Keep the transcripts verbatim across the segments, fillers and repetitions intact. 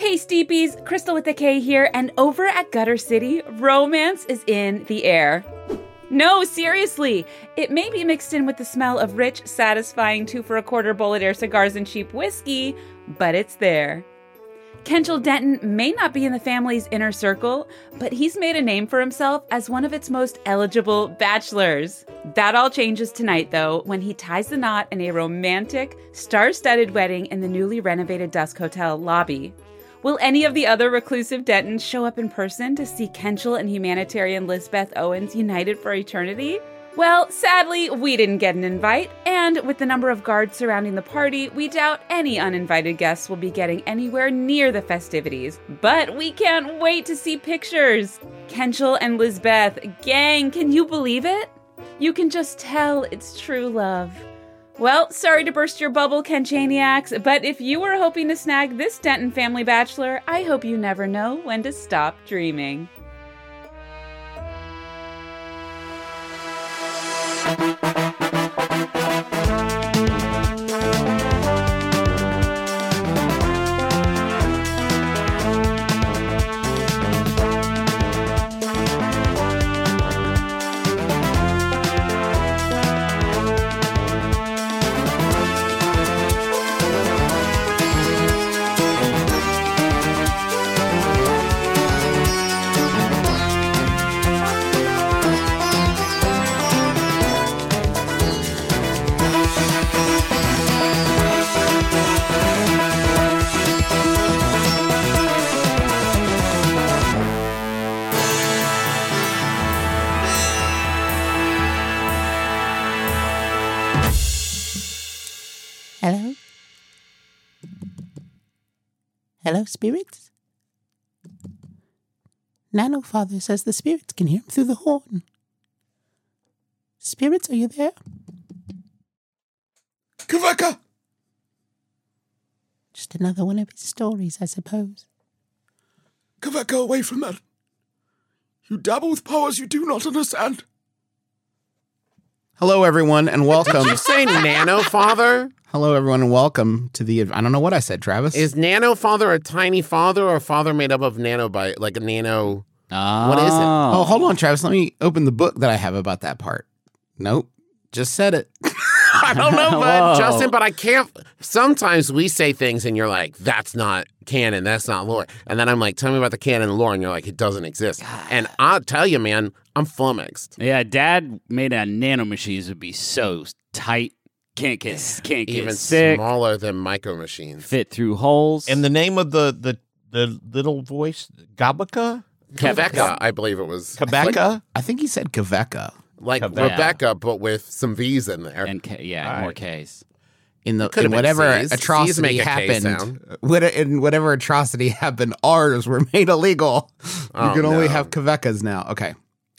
Hey Steepies, Crystal with the K here, and over at Gutter City, romance is in the air. No, seriously, it may be mixed in with the smell of rich, satisfying two-for-a-quarter Bollidaire cigars and cheap whiskey, but it's there. Kenchel Denton may not be in the family's inner circle, but he's made a name for himself as one of its most eligible bachelors. That all changes tonight, though, when he ties the knot in a romantic, star-studded wedding in the newly renovated Dusk Hotel lobby. Will any of the other reclusive Dentons show up in person to see Kenchel and humanitarian Lisbeth Owens united for eternity? Well, sadly, we didn't get an invite, and with the number of guards surrounding the party, we doubt any uninvited guests will be getting anywhere near the festivities. But we can't wait to see pictures! Kenchel and Lisbeth, gang, can you believe it? You can just tell it's true love. Well, sorry to burst your bubble, Kenchaniacs, but if you were hoping to snag this Denton family bachelor, I hope you never know when to stop dreaming. Hello? Hello, spirits? Nano Father says the spirits can hear him through the horn. Spirits, are you there? Kaveka! Just another one of his stories, I suppose. Kaveka, away from that. You dabble with powers you do not understand. Hello, everyone, and welcome. Did you say Nano Father? Hello, everyone, and welcome to the... I don't know what I said, Travis. Is Nano Father a tiny father or a father made up of nanobite, like a nano... Oh. What is it? Oh, hold on, Travis. Let me open the book that I have about that part. Nope. Just said it. I don't know, but Justin, but I can't... Sometimes we say things and you're like, that's not canon, that's not lore. And then I'm like, tell me about the canon and lore, and you're like, it doesn't exist. God. And I'll tell you, man, I'm flummoxed. Yeah, Dad made a nanomachines would be so tight. Can't get, can't get Even sick. Smaller than micro machines. Fit through holes. And the name of the the, the little voice, Gabaka? Kaveka, I believe it was. Kabaka? I think he said Kaveka. Like Kaveka. Rebecca, but with some V's in there. And K, yeah, All more right. K's. In the could've in been whatever C's. C's atrocity make a K happened, sound. what, in whatever atrocity happened, R's were made illegal. Oh, you can only no. have Kavekas now. Okay.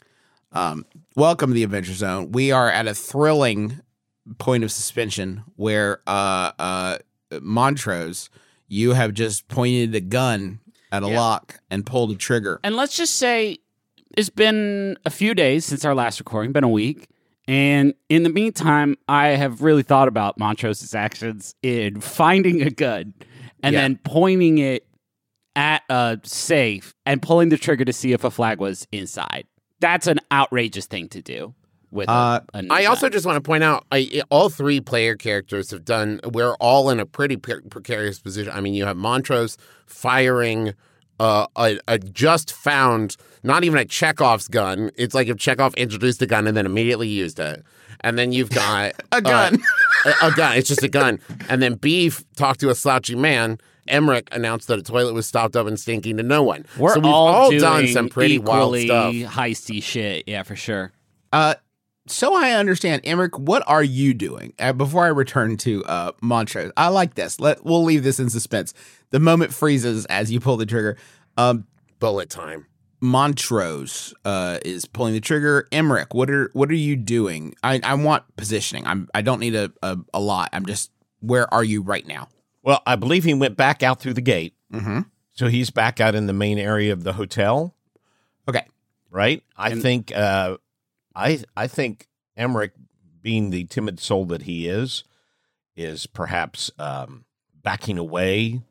Um, welcome to the Adventure Zone. We are at a thrilling point of suspension where uh, uh, Montrose, you have just pointed a gun at a Yeah. lock and pulled a trigger. And let's just say it's been a few days since our last recording, been a week. And in the meantime, I have really thought about Montrose's actions in finding a gun and Yeah. then pointing it at a safe and pulling the trigger to see if a flag was inside. That's an outrageous thing to do. With Uh, a, a I also gun. just want to point out, I, all three player characters have done, we're all in a pretty pre- precarious position. I mean, you have Montrose firing uh, a, a just found, not even a Chekhov's gun. It's like if Chekhov introduced a gun and then immediately used it. And then you've got A gun. Uh, a, a gun. It's just a gun. And then Beef talked to a slouchy man. Emmerich announced that a toilet was stopped up and stinking to no one. We're so we've all, all doing done some pretty wild equally stuff. heisty shit. Yeah, for sure. Uh, so I understand, Emmerich, what are you doing? Uh, before I return to uh, Montrose, I like this. Let We'll leave this in suspense. The moment freezes as you pull the trigger. Um, Bullet time. Montrose uh, is pulling the trigger. Emmerich, what are what are you doing? I, I want positioning. I'm I don't need a, a a lot. I'm just where are you right now? Well, I believe he went back out through the gate. Mm-hmm. So he's back out in the main area of the hotel, Okay. right? I And- think uh, I I think Emmerich, being the timid soul that he is, is perhaps um, backing away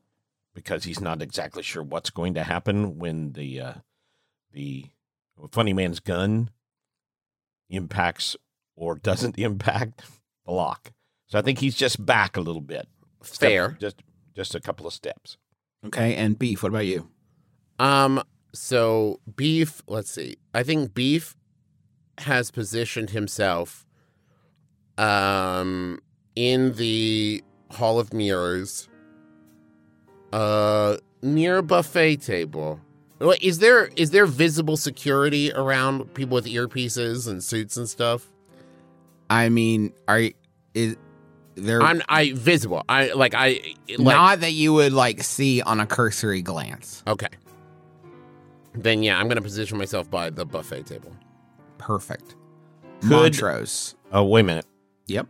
because he's not exactly sure what's going to happen when the uh, the funny man's gun impacts or doesn't impact the lock. So I think he's just back a little bit. Step- Fair. just just a couple of steps. Okay, and Beef, what about you? Um, so Beef, let's see. I think Beef has positioned himself um in the Hall of Mirrors, uh near a buffet table. Wait, Is there is there visible security around people with earpieces and suits and stuff? I mean, are is there I'm I visible. I like I like, not that you would like see on a cursory glance? okay. Then yeah, I'm gonna position myself by the buffet table. Perfect. Could- Montrose. Oh, wait a minute. Yep.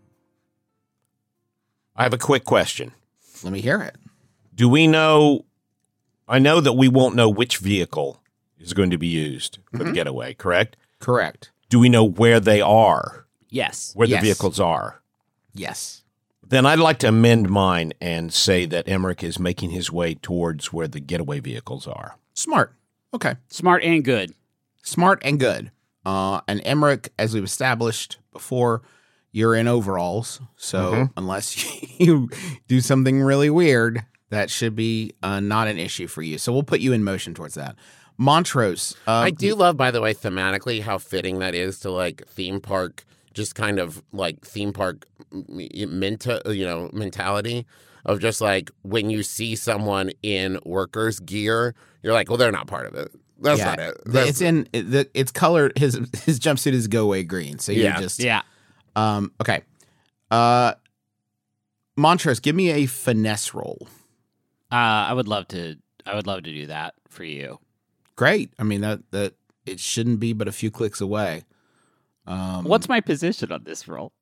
I have a quick question. Let me hear it. Do we know? I know that we won't know which vehicle is going to be used for Mm-hmm. the getaway, correct? Correct. Do we know where they are, Yes. where Yes. the vehicles are? Yes. Then I'd like to amend mine and say that Emmerich is making his way towards where the getaway vehicles are. Smart. Okay. Smart and good. Smart and good. Uh, and Emmerich, as we've established before, you're in overalls. So Mhm. unless you do something really weird, that should be uh, not an issue for you. So we'll put you in motion towards that. Montrose. Uh, I do love, by the way, thematically how fitting that is to like theme park, just kind of like theme park menta, you know, mentality of just like when you see someone in workers' gear, you're like, well, they're not part of it. That's yeah, not it. the- That's- it's in it, the, it's colored. His his jumpsuit is go away green. So you Yeah. just Yeah. um okay. Uh, Montrose, give me a finesse roll. Uh, I would love to. I would love to do that for you. Great. I mean that that it shouldn't be but a few clicks away. Um, What's my position on this roll?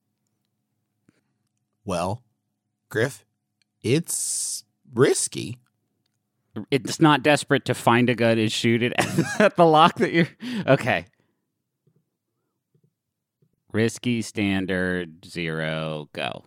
well, Griff? It's risky. It's not desperate to find a gun and shoot it at the lock that you're. Okay. Risky, standard, zero, go.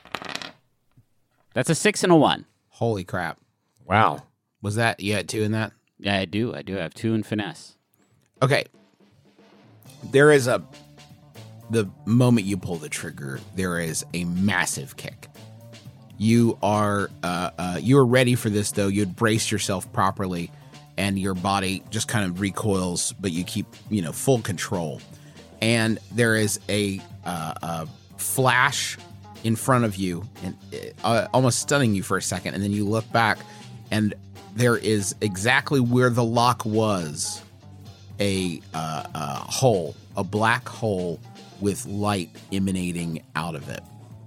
That's a six and a one. Holy crap! Wow. Was that you had two in that? Yeah, I do. I do have two in finesse. Okay. There is a the moment you pull the trigger, there is a massive kick. You are uh, uh, you are ready for this though. You'd brace yourself properly, and your body just kind of recoils, but you keep you know full control. And there is a, uh, a flash in front of you, and uh, almost stunning you for a second, and then you look back, and there is exactly where the lock was a, uh, a hole, a black hole with light emanating out of it.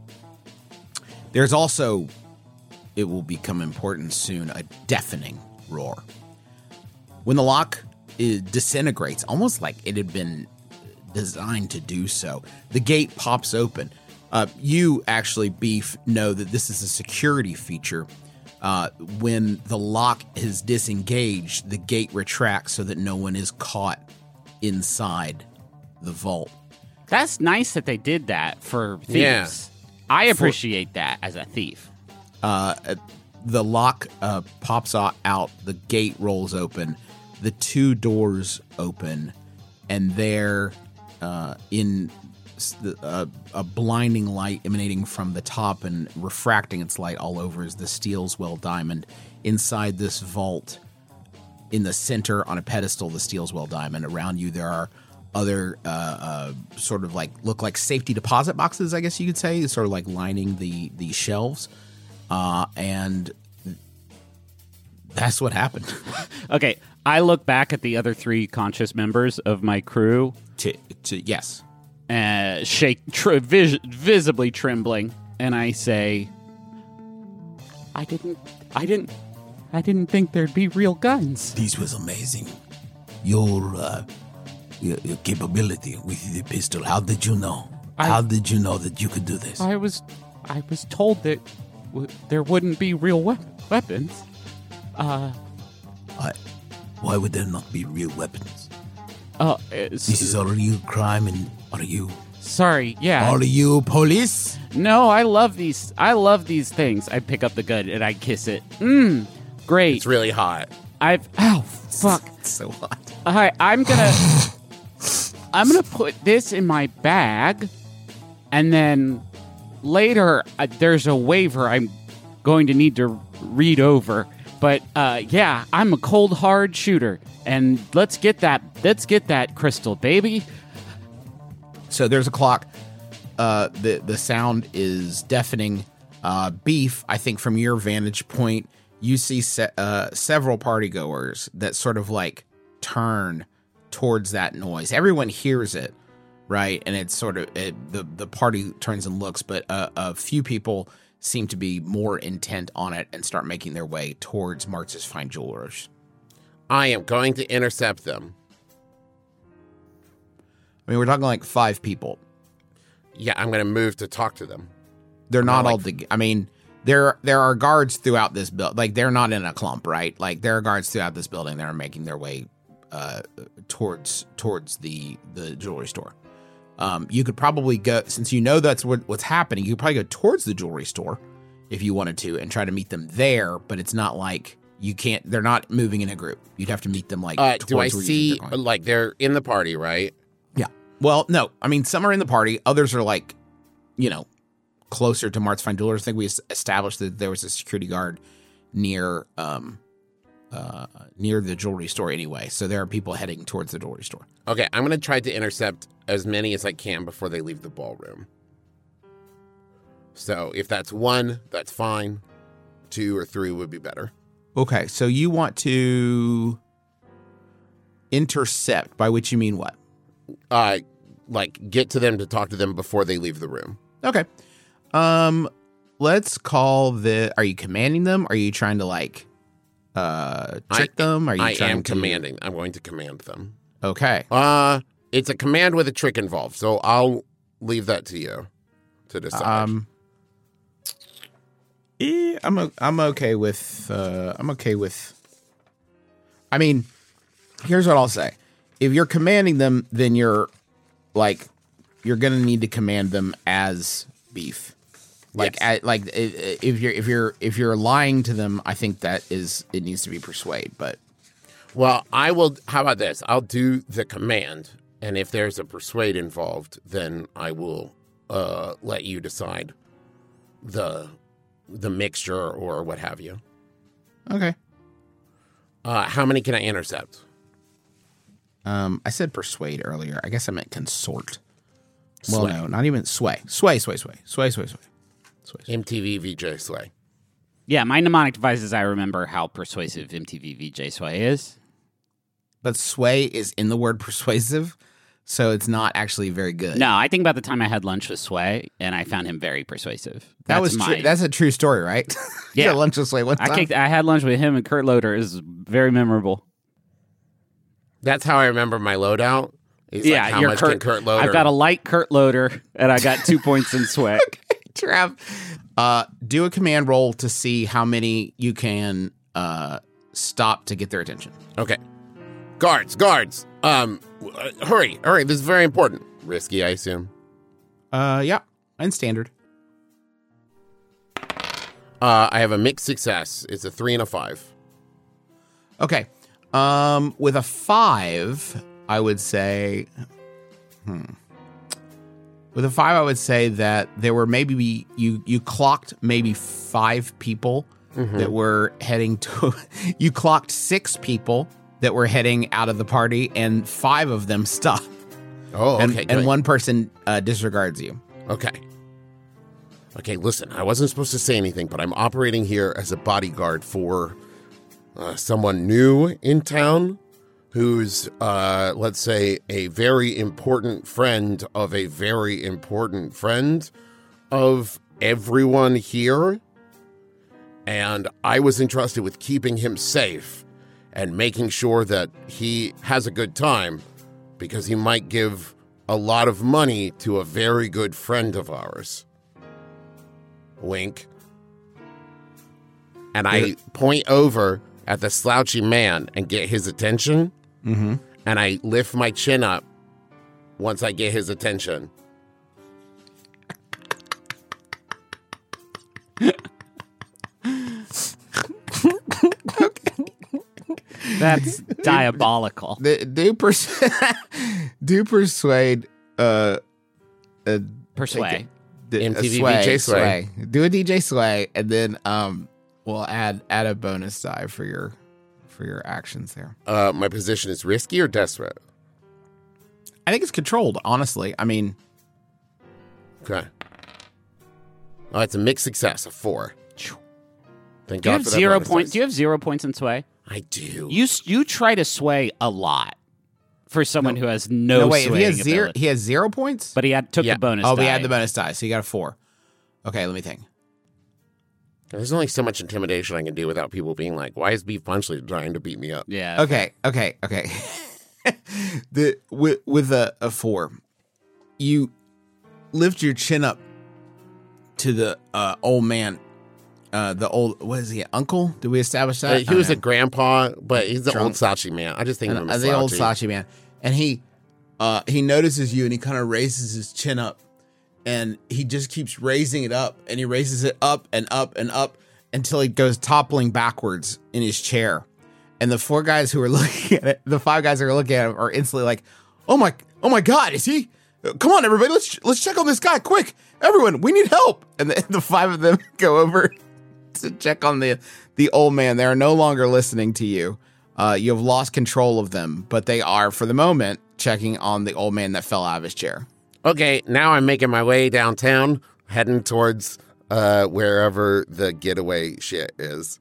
There's also, it will become important soon, a deafening roar. When the lock is, disintegrates, almost like it had been designed to do so, the gate pops open. Uh, you actually, Beef, know that this is a security feature. Uh, when the lock is disengaged, the gate retracts so that no one is caught inside the vault. That's nice that they did that for thieves. Yeah. I appreciate that as a thief. Uh, the lock uh, pops o- out, the gate rolls open, the two doors open, and there, uh, in s- the, uh, a blinding light emanating from the top and refracting its light all over, is the Steelswell diamond. Inside this vault, in the center on a pedestal, the Steelswell diamond. Around you, there are other uh, uh, sort of like look like safety deposit boxes, I guess you could say, sort of like lining the the shelves. Uh, and that's what happened. Okay, I look back at the other three conscious members of my crew, to, to yes, uh, shake, tr- vis- visibly trembling, and I say, "I didn't, I didn't, I didn't think there'd be real guns." This was amazing. Your, uh, your, your capability with the pistol. How did you know? I- How did you know that you could do this? I was, I was told that w- there wouldn't be real we- weapons. Uh, Why, why would there not be real weapons? uh, This is a real crime, and are you? sorry, yeah. Are you police? No, I love these. I love these things. I pick up the gun and I kiss it. Mmm, Great. It's really hot. I've oh fuck. It's so hot. All right, I'm gonna I'm gonna put this in my bag, and then later uh, there's a waiver I'm going to need to read over. But uh, yeah, I'm a cold hard shooter, and let's get that let's get that crystal, baby. So there's a clock. Uh, the the sound is deafening. Uh, Beef, I think from your vantage point, you see se- uh, several partygoers that sort of like turn towards that noise. Everyone hears it, right? And it's sort of it, the the party turns and looks, but uh, a few people seem to be more intent on it and start making their way towards Martz's Fine Jewelers. I am going to intercept them. I mean, we're talking like five people. Yeah, I'm going to move to talk to them. They're not like, all. The, I mean, there there are guards throughout this build. Like they're not in a clump, right? Like there are guards throughout this building that are making their way uh, towards towards the the jewelry store. Um, you could probably go, since you know that's what, what's happening. You could probably go towards the jewelry store if you wanted to and try to meet them there. But it's not like you can't. They're not moving in a group. You'd have to meet them like. Uh, towards do I where you think see they're going. like they're in the party, right? Yeah. Well, no. I mean, some are in the party. Others are like, you know, closer to Martz's Fine Jewelers. I think we established that there was a security guard near um uh near the jewelry store anyway. So there are people heading towards the jewelry store. Okay, I'm going to try to intercept as many as I can before they leave the ballroom. So if that's one, that's fine. Two or three would be better. Okay, so you want to intercept, by which you mean what? Uh, like get to them to talk to them before they leave the room. Okay. Um, let's call the. Are you commanding them? Are you trying to like, uh, trick I, them? Are you I trying am to... commanding. I'm going to command them. Okay. Uh, it's a command with a trick involved, so I'll leave that to you to decide. Um, eh, I'm o- I'm okay with. Uh, I'm okay with. I mean, here's what I'll say: if you're commanding them, then you're like, you're gonna need to command them as Beef. Like, Yes. at, like i- if you're if you're if you're lying to them, I think that is it needs to be persuade. But Well, I will. How about this? I'll do the command, and if there's a persuade involved, then I will uh, let you decide the the mixture or what have you. okay. Uh, how many can I intercept? Um, I said persuade earlier. I guess I meant consort. Well, Sway. no, not even sway. Sway, sway, sway, sway, sway, sway. sway. M T V V J Slay. Yeah, my mnemonic devices, I remember how persuasive M T V V J Sway is. But sway is in the word persuasive, so it's not actually very good. No, I think about the time I had lunch with Sway, and I found him very persuasive. that That's was my, true. That's a true story, right? You Yeah. had lunch with sway one time. I kicked. I had lunch with him and Kurt Loder. It was very memorable. That's how I remember my loadout. It's yeah, like how you're much Kurt, can Kurt Loder? I've got a light Kurt Loder, and I got two points in Sway. Trav, uh, do a command roll to see how many you can uh, stop to get their attention. Okay. Guards, guards. Um, uh, hurry, hurry. This is very important. Risky, I assume. Uh, yeah, and standard. Uh, I have a mixed success. It's a three and a five. Okay. Um, with a five, I would say, hmm. With a five, I would say that there were maybe you you clocked maybe five people that were heading to. You clocked six people that were heading out of the party, and five of them stopped. Oh, and, okay. and good. one person uh, disregards you. Okay. Okay, listen, I wasn't supposed to say anything, but I'm operating here as a bodyguard for uh, someone new in town who's, uh, let's say, a very important friend of a very important friend of everyone here. And I was entrusted with keeping him safe and making sure that he has a good time because he might give a lot of money to a very good friend of ours. Wink. And I point over at the slouchy man and get his attention. Mm-hmm. And I lift my chin up once I get his attention. That's diabolical. The, do pers- do persuade uh, uh Persuade. d- M T V a sway, D J sway. Do a D J sway, and then um we'll add add a bonus die for your for your actions there. Uh, my position is risky or desperate. I think it's controlled. Honestly, I mean, Okay. Oh, it's a mixed success, a four. Thank Do you God have for that zero bonus points? dice. Do you have zero points in sway? I do. You s- you try to sway a lot for someone who has no, no, wait. If he has swaying zero, ability. he has zero points. But he had took Yeah. the bonus. oh, we die. had the bonus die, so you got a four. Okay, let me think. There's only so much intimidation I can do without people being like, "Why is Beef Punchley trying to beat me up?" Yeah. Okay, okay, okay. the with with a, a four, you lift your chin up to the uh, old man. Uh, the old what is he? Uncle? Did we establish that? Uh, I he don't was a know. grandpa, but he's the Drunk. old Sachi man. I just think of him Uh, as the old slouchy. Sachi man, and he uh, he notices you, and he kind of raises his chin up, and he just keeps raising it up, and he raises it up and up and up until he goes toppling backwards in his chair. And the four guys who are looking at it, the five guys who are looking at him, are instantly like, "Oh my, oh my God, is he? Come on, everybody, let's let's check on this guy, quick, everyone, we need help!" And the, the five of them go over to check on the the old man. They are no longer listening to you. Uh, you have lost control of them, but they are, for the moment, checking on the old man that fell out of his chair. Okay, now I'm making my way downtown, heading towards uh, wherever the getaway shit is.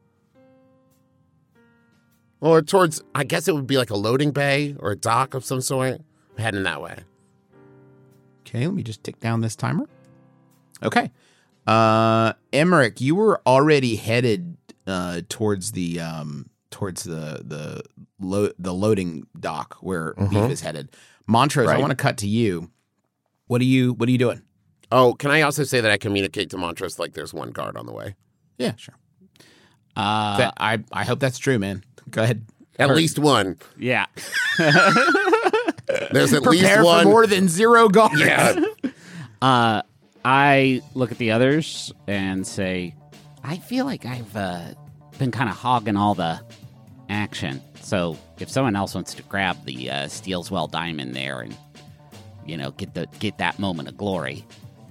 Or towards, I guess it would be like a loading bay or a dock of some sort. I'm heading that way. Okay, let me just tick down this timer. Okay. Uh, Emmerich, you were already headed uh, towards the um, towards the the lo- the loading dock where Beef is headed. Montrose, I Right. want to cut to you. What are you What are you doing? Oh, can I also say that I communicate to Montrose like there's one guard on the way? Yeah, sure. Uh, That- I I hope that's true, man. Go ahead. At least one. yeah. There's at Prepare least for one. more than zero guards. Yeah. Uh, I look at the others and say, I feel like I've uh, been kind of hogging all the action. So if someone else wants to grab the uh, Steelswell diamond there and, you know, get the get that moment of glory.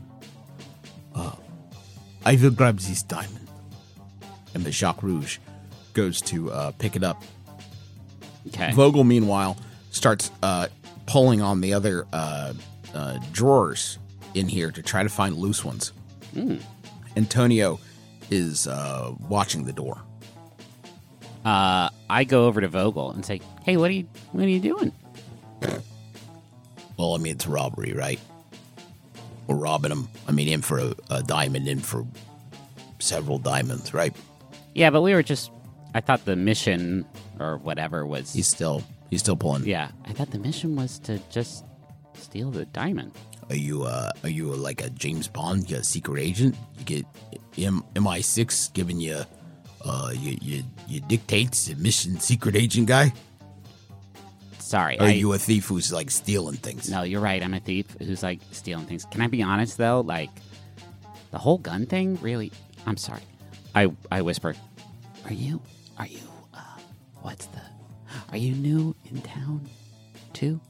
I will grab this diamond. And the Jacques Rouge goes to uh, pick it up. Okay. Vogel, meanwhile, starts uh, pulling on the other uh, uh, drawers in here to try to find loose ones. Antonio is uh, watching the door. Uh, I go over to Vogel and say, "Hey, what are you what are you doing?" Well, I mean, it's robbery, right? We're robbing him. I mean, in for a, a diamond, in for several diamonds, right? Yeah, but we were just. I thought the mission or whatever was. He's still he's still pulling. yeah, I thought the mission was to just steal the diamond. Are you, uh, are you like a James Bond, you a secret agent? You get M- MI6 giving you, uh, you, you, you dictates, a mission secret agent guy? Sorry. Or are I, you a thief who's like stealing things? No, you're right. I'm a thief who's like stealing things. Can I be honest though? Like the whole gun thing, really. I'm sorry. I I whisper. Are you? Are you? Uh, what's the? Are you new in town, too?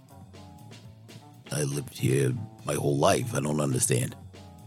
I lived here my whole life. I don't understand.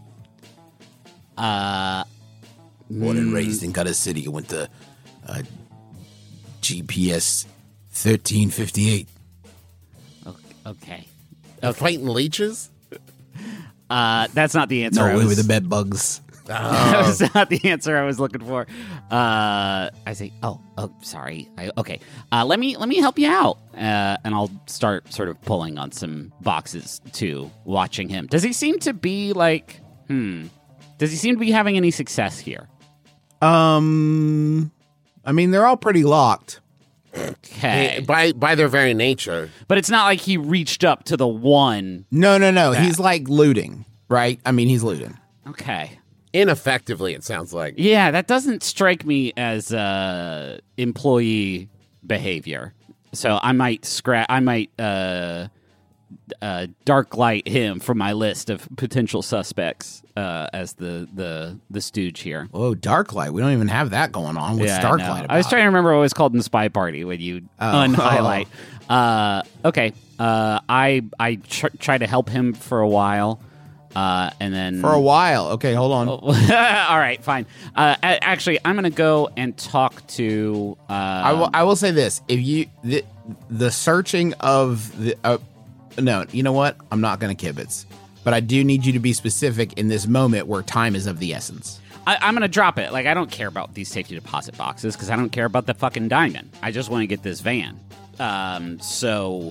Uh, Born and raised in Gutter City. I went to uh, G P S thirteen fifty-eight. o- okay. Fighting leeches? Uh, that's not the answer. No, I we were was, the bed bugs. that was not the answer I was looking for. Uh, I say, oh, oh, sorry. I, okay, uh, let me let me help you out, uh, and I'll start sort of pulling on some boxes too, watching him. Does he seem to be like, hmm? Does he seem to be having any success here? Um, I mean, they're all pretty locked. Okay, By by their very nature. but it's not like he reached up to the one. No, no, no. He's like looting, right? I mean, he's looting. Okay. Ineffectively, it sounds like. Yeah, that doesn't strike me as uh, employee behavior. So I might scratch. I might uh, uh, dark light him from my list of potential suspects uh, as the, the the stooge here. Oh, Darklight. We don't even have that going on. What's Yeah, I Darklight know. about? I was trying to remember what it was called in Spy Party when you Oh. unhighlight. Uh, okay, uh, I I tr- try to help him for a while, uh, and then For a while. Okay, hold on. All right, fine. Uh, a- actually, I'm going to go and talk to. Uh, I will. I will say this: if you the, the searching of the uh, no, you know what? I'm not going to kibitz, but I do need you to be specific in this moment where time is of the essence. I, I'm going to drop it. Like, I don't care about these safety deposit boxes because I don't care about the fucking diamond. I just want to get this van. Um, so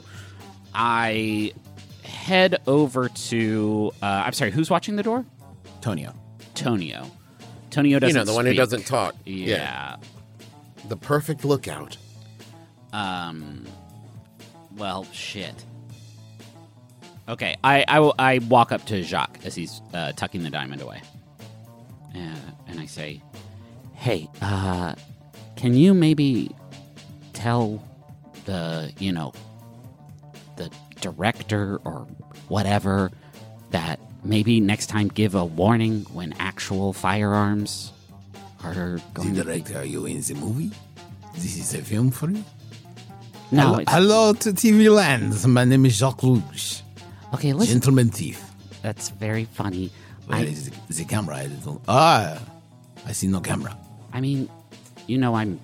I head over to. Uh, I'm sorry, who's watching the door? Tonio. Tonio. Tonio doesn't. You know, the one who speak. doesn't talk. Yeah. The perfect lookout. Um. Well, shit. Okay, I, I, I walk up to Jacques as he's uh, tucking the diamond away, and, and I say, "Hey, uh, can you maybe tell the you know the director or whatever that maybe next time give a warning when actual firearms are going The to be director, are you in the movie? This is a film for you? no, hello, it's, hello to T V Land. My name is Jacques Rouge. okay, listen, Gentleman thief. that's very funny. Where I, is the, the camera? I don't, ah, I see no camera. I mean, you know, I'm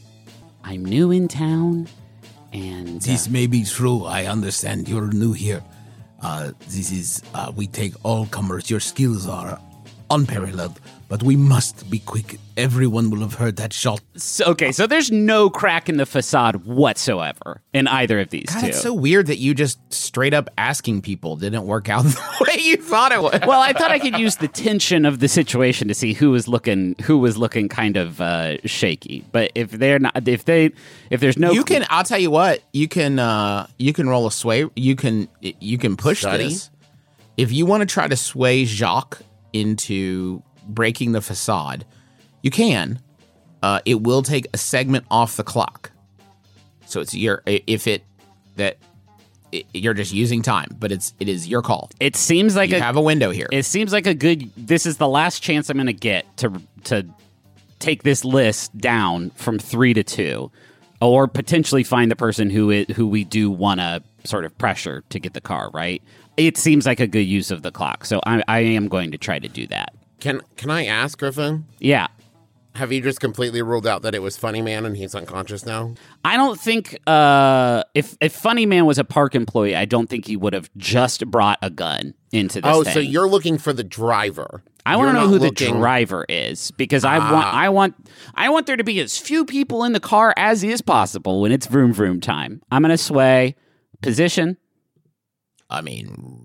I'm new in town, and This uh, may be true. I understand you're new here. Uh, this is, uh, we take all comers. Your skills are unparalleled, but we must be quick. Everyone will have heard that shot. so, okay, so there's no crack in the facade whatsoever in either of these God, two. it's so weird that you just straight up asking people didn't work out the way you thought it would. Well, I thought I could use the tension of the situation to see who was looking who was looking kind of uh, shaky. But if they're not, if they, if there's no, You can. I'll tell you what. You can. Uh, you can roll a sway. You can. You can push Study? this. If you want to try to sway Jacques into breaking the facade, you can. Uh, it will take a segment off the clock. So it's your. If it that it, you're just using time, but it's it is your call. It seems like You a have a window here. it seems like a good. This is the last chance I'm going to get to to take this list down from three to two, or potentially find the person who it, who we do want to sort of pressure to get the car right. It seems like a good use of the clock, so I, I am going to try to do that. Can Can I ask, Griffin? Yeah. Have you just completely ruled out that it was Funny Man and he's unconscious now? I don't think uh, if if Funny Man was a park employee, I don't think he would have just brought a gun into this. Oh, thing. so you're looking for the driver. I want to You're know not who looking- the driver is because I want Ah. I want I want there to be as few people in the car as is possible when it's vroom vroom time. I'm gonna sway position. I mean,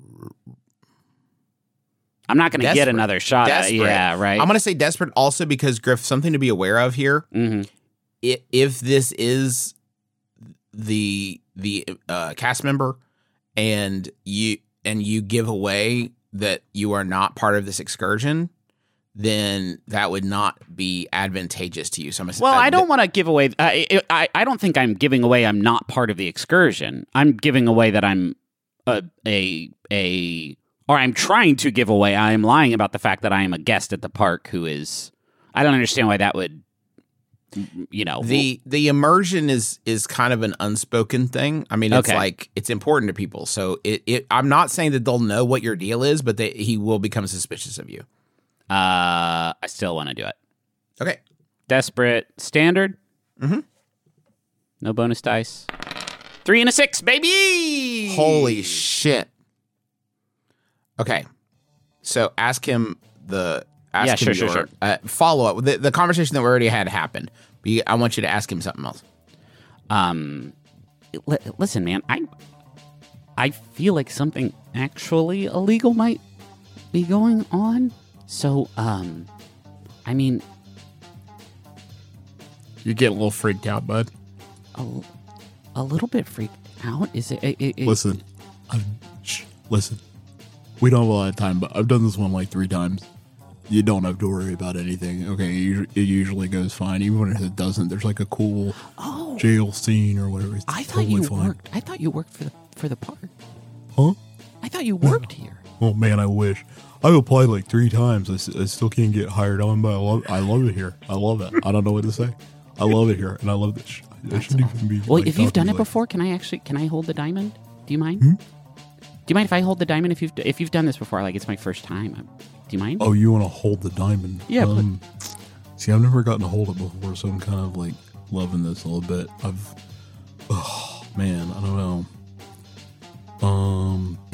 I'm not gonna get Desperate. another shot. At, desperate. yeah, right. I'm going to say desperate also because, Griff, something to be aware of here. hmm I If this is the the uh, cast member and you and you give away that you are not part of this excursion, then that would not be advantageous to you. So I'm gonna, Well, uh, I don't want to give away. I, I I don't think I'm giving away. I'm not part of the excursion. I'm giving away that I'm a a a or I'm trying to give away. I am lying about the fact that I am a guest at the park who is. I don't understand why that would. You know the the immersion is is kind of an unspoken thing. I mean, it's Okay. like it's important to people. So it, it I'm not saying that they'll know what your deal is, but they, he will become suspicious of you. Uh, I still want to do it. Okay. Desperate standard. Mhm. No bonus dice. Three and a six, baby. Holy shit. Okay. So ask him the ask Yeah, him sure, sure, your, sure. Uh, follow up. The, the conversation that we already had happened. But you, I want you to ask him something else. Um, li- listen, man. I I feel like something actually illegal might be going on. So, um, I mean, You get a little freaked out, bud. a, a little bit freaked out. Is it? it, it Listen, I'm, shh, listen. We don't have a lot of time, but I've done this one like three times. You don't have to worry about anything. Okay, it usu- it usually goes fine. Even if it doesn't, there's like a cool Oh, jail scene or whatever. It's I thought totally you fine. worked. I thought you worked for the for the park. Huh? I thought you worked here. Oh man, I wish. I've applied like three times. I, s- I still can't get hired on, but I love I love it here. I love it. I don't know what to say. I love it here, and I love this. I shouldn't even be. Well, like, if you've talking done it like- before, can I actually can I hold the diamond? Do you mind? Hmm? Do you mind if I hold the diamond if you've if you've done this before? Like it's my first time. Do you mind? Oh, you want to hold the diamond? Yeah, but- Um, see, I've never gotten to hold it before, so I'm kind of like loving this a little bit. I've, oh man, I don't know. Um,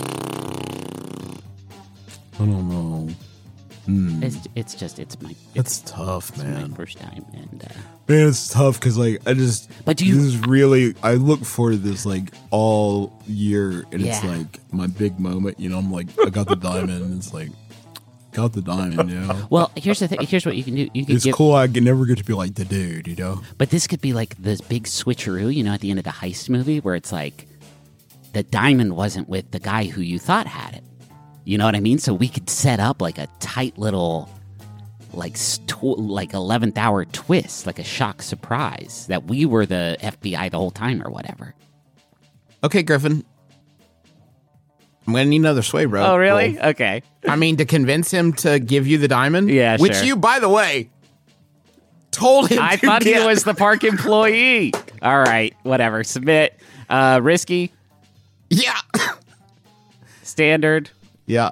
I don't know. Hmm. It's it's just it's my That's tough, it's man. my first time and uh, Man, it's tough because like I just. But do you- This is really. I look forward to this like all year, and it's Yeah. like my big moment. You know, I'm like I got the diamond, and it's like got the diamond. You know, well, here's the thing. Here's what you can do. You can it's give, cool. I can never get to be like the dude. You know. but this could be like this big switcheroo. You know, at the end of the heist movie, where it's like the diamond wasn't with the guy who you thought had it. You know what I mean? So we could set up like a tight little, like st- like eleventh hour twist, like a shock surprise that we were the F B I the whole time or whatever. Okay, Griffin. I'm gonna need another sway, bro. Oh, really? Roll. Okay. I mean, to convince him to give you the diamond. Yeah, Which sure. you, by the way, told him. I to thought get. he was the park employee. All right, whatever. Submit. Uh, risky, Yeah. standard. Yeah.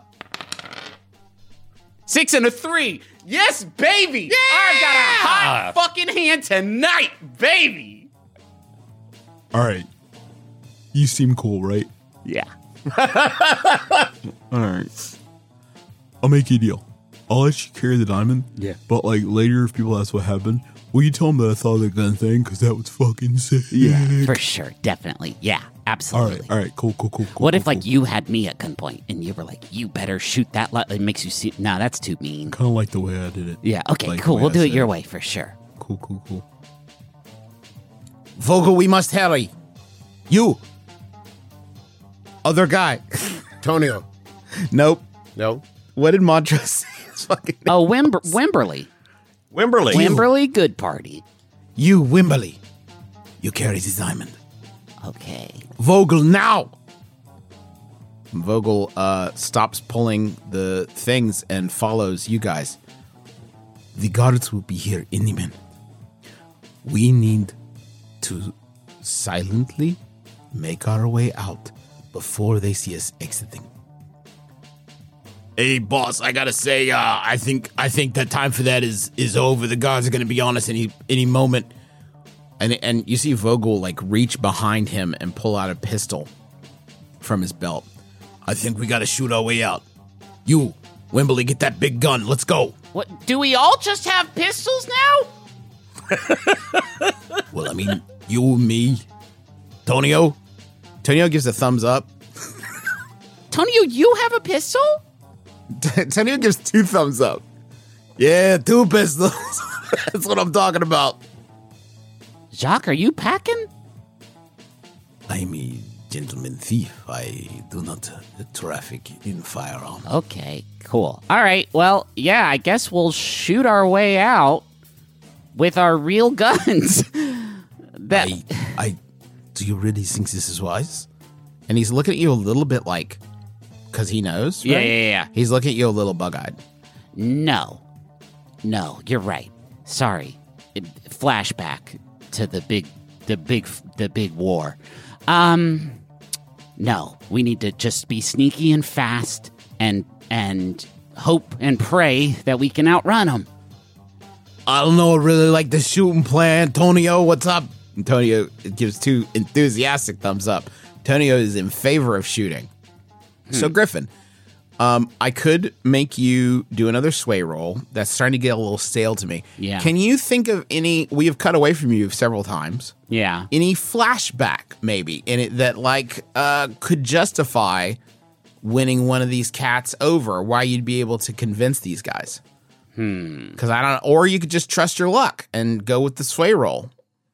Six and a three. Yes, baby. I've got a hot fucking hand tonight, baby. All right. You seem cool, right? Yeah. All right. I'll make you a deal. I'll let you carry the diamond. Yeah. But like later, if people ask what happened, will you tell them that I thought of the gun thing because that was fucking sick? Yeah, for sure. Definitely. Yeah, All absolutely. right. All right. Cool. Cool. Cool. cool What cool, if like cool. you had me at gunpoint and you were like, you better shoot that? Li-. It makes you see. No, that's too mean. Kind of like the way I did it. Yeah. Okay. Like the cool. way We'll I do it said your way for sure. Cool. Cool. Cool. Vogel, we must hurry. You. Other guy. Tonio. Nope. No. What did Montrose say? His fucking name? Oh, Wimber- Wimberly. Wimberly. Wimberly, good party. You, Wimberly. You carry the diamond. Okay. Vogel, now. Vogel uh, stops pulling the things and follows you guys. The guards will be here any minute. We need to silently make our way out before they see us exiting. Hey, boss, I gotta say, uh, I think I think that time for that is is over. The guards are gonna be on us any any moment. And and you see Vogel like reach behind him and pull out a pistol from his belt. I think we gotta shoot our way out. You, Wimberly, get that big gun. Let's go. What? Do we all just have pistols now? Well, I mean, you, me, Tonio. Tonio gives a thumbs up. Tonio, you have a pistol? Tonio gives two thumbs up. Yeah, two pistols. That's what I'm talking about. Jacques, are you packing? I'm a gentleman thief. I do not uh, traffic in firearms. Okay, cool. All right, well, yeah, I guess we'll shoot our way out with our real guns. that I, I, do you really think this is wise? And he's looking at you a little bit like, because he knows, Yeah, right? yeah, yeah. He's looking at you a little bug-eyed. No. No, you're right. Sorry. It- flashback to the big the big the big war. Um no, we need to just be sneaky and fast and and hope and pray that we can outrun them. I don't know, I really like the shooting plan. Tonio, what's up? Antonio gives two enthusiastic thumbs up. Tonio is in favor of shooting. So, Griffin, um, I could make you do another sway roll. That's starting to get a little stale to me. Yeah. Can you think of any, we have cut away from you several times, Yeah. any flashback maybe in it that like uh, could justify winning one of these cats over, why you'd be able to convince these guys? Hmm. Because I don't, or you could just trust your luck and go with the sway roll.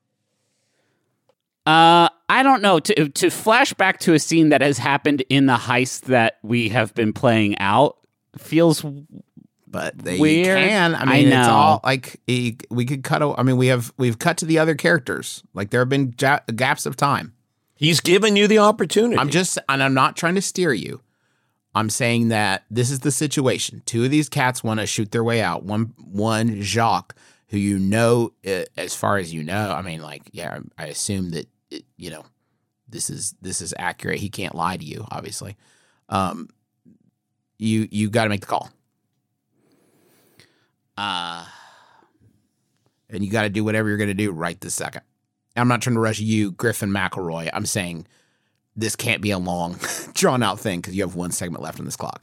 Uh, I don't know. To to flash back to a scene that has happened in the heist that we have been playing out feels But they Weird. can. I I mean, it's know. all like e- we could cut. a- I mean, we have we've cut to the other characters. Like there have been ja- gaps of time. He's given you the opportunity. I'm just, and I'm not trying to steer you. I'm saying that this is the situation. Two of these cats want to shoot their way out. One, one Jacques, who you know, uh, as far as you know, I mean, like, yeah, I assume that, it, you know, this is this is accurate. He can't lie to you, obviously. Um, you you got to make the call. Uh, and you got to do whatever you're going to do right this second. I'm not trying to rush you, Griffin McElroy. I'm saying this can't be a long, drawn-out thing because you have one segment left on this clock.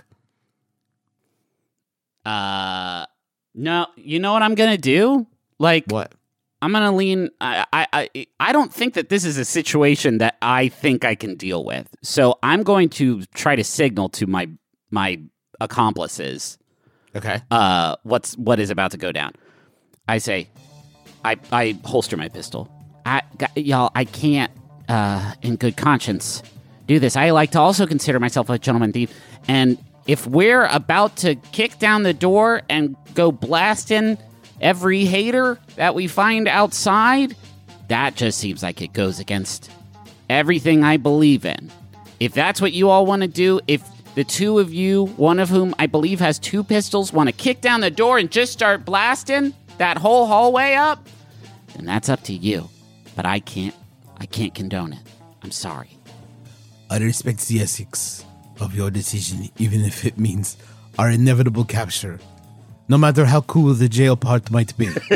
uh, no, you know what I'm gonna do? Like, What? I'm gonna lean. I, I, I, I don't think that this is a situation that I think I can deal with. So I'm going to try to signal to my my accomplices, Okay. uh, what's what is about to go down. I say, I, I holster my pistol. I, g- y'all, I can't, uh, in good conscience, do this. I like to also consider myself a gentleman thief, and if we're about to kick down the door and go blasting every hater that we find outside, that just seems like it goes against everything I believe in. If that's what you all want to do, if the two of you, one of whom I believe has two pistols, want to kick down the door and just start blasting that whole hallway up, then that's up to you. But I can't, I can't condone it. I'm sorry. I respect the ethics of your decision, even if it means our inevitable capture. No matter how cool the jail part might be. the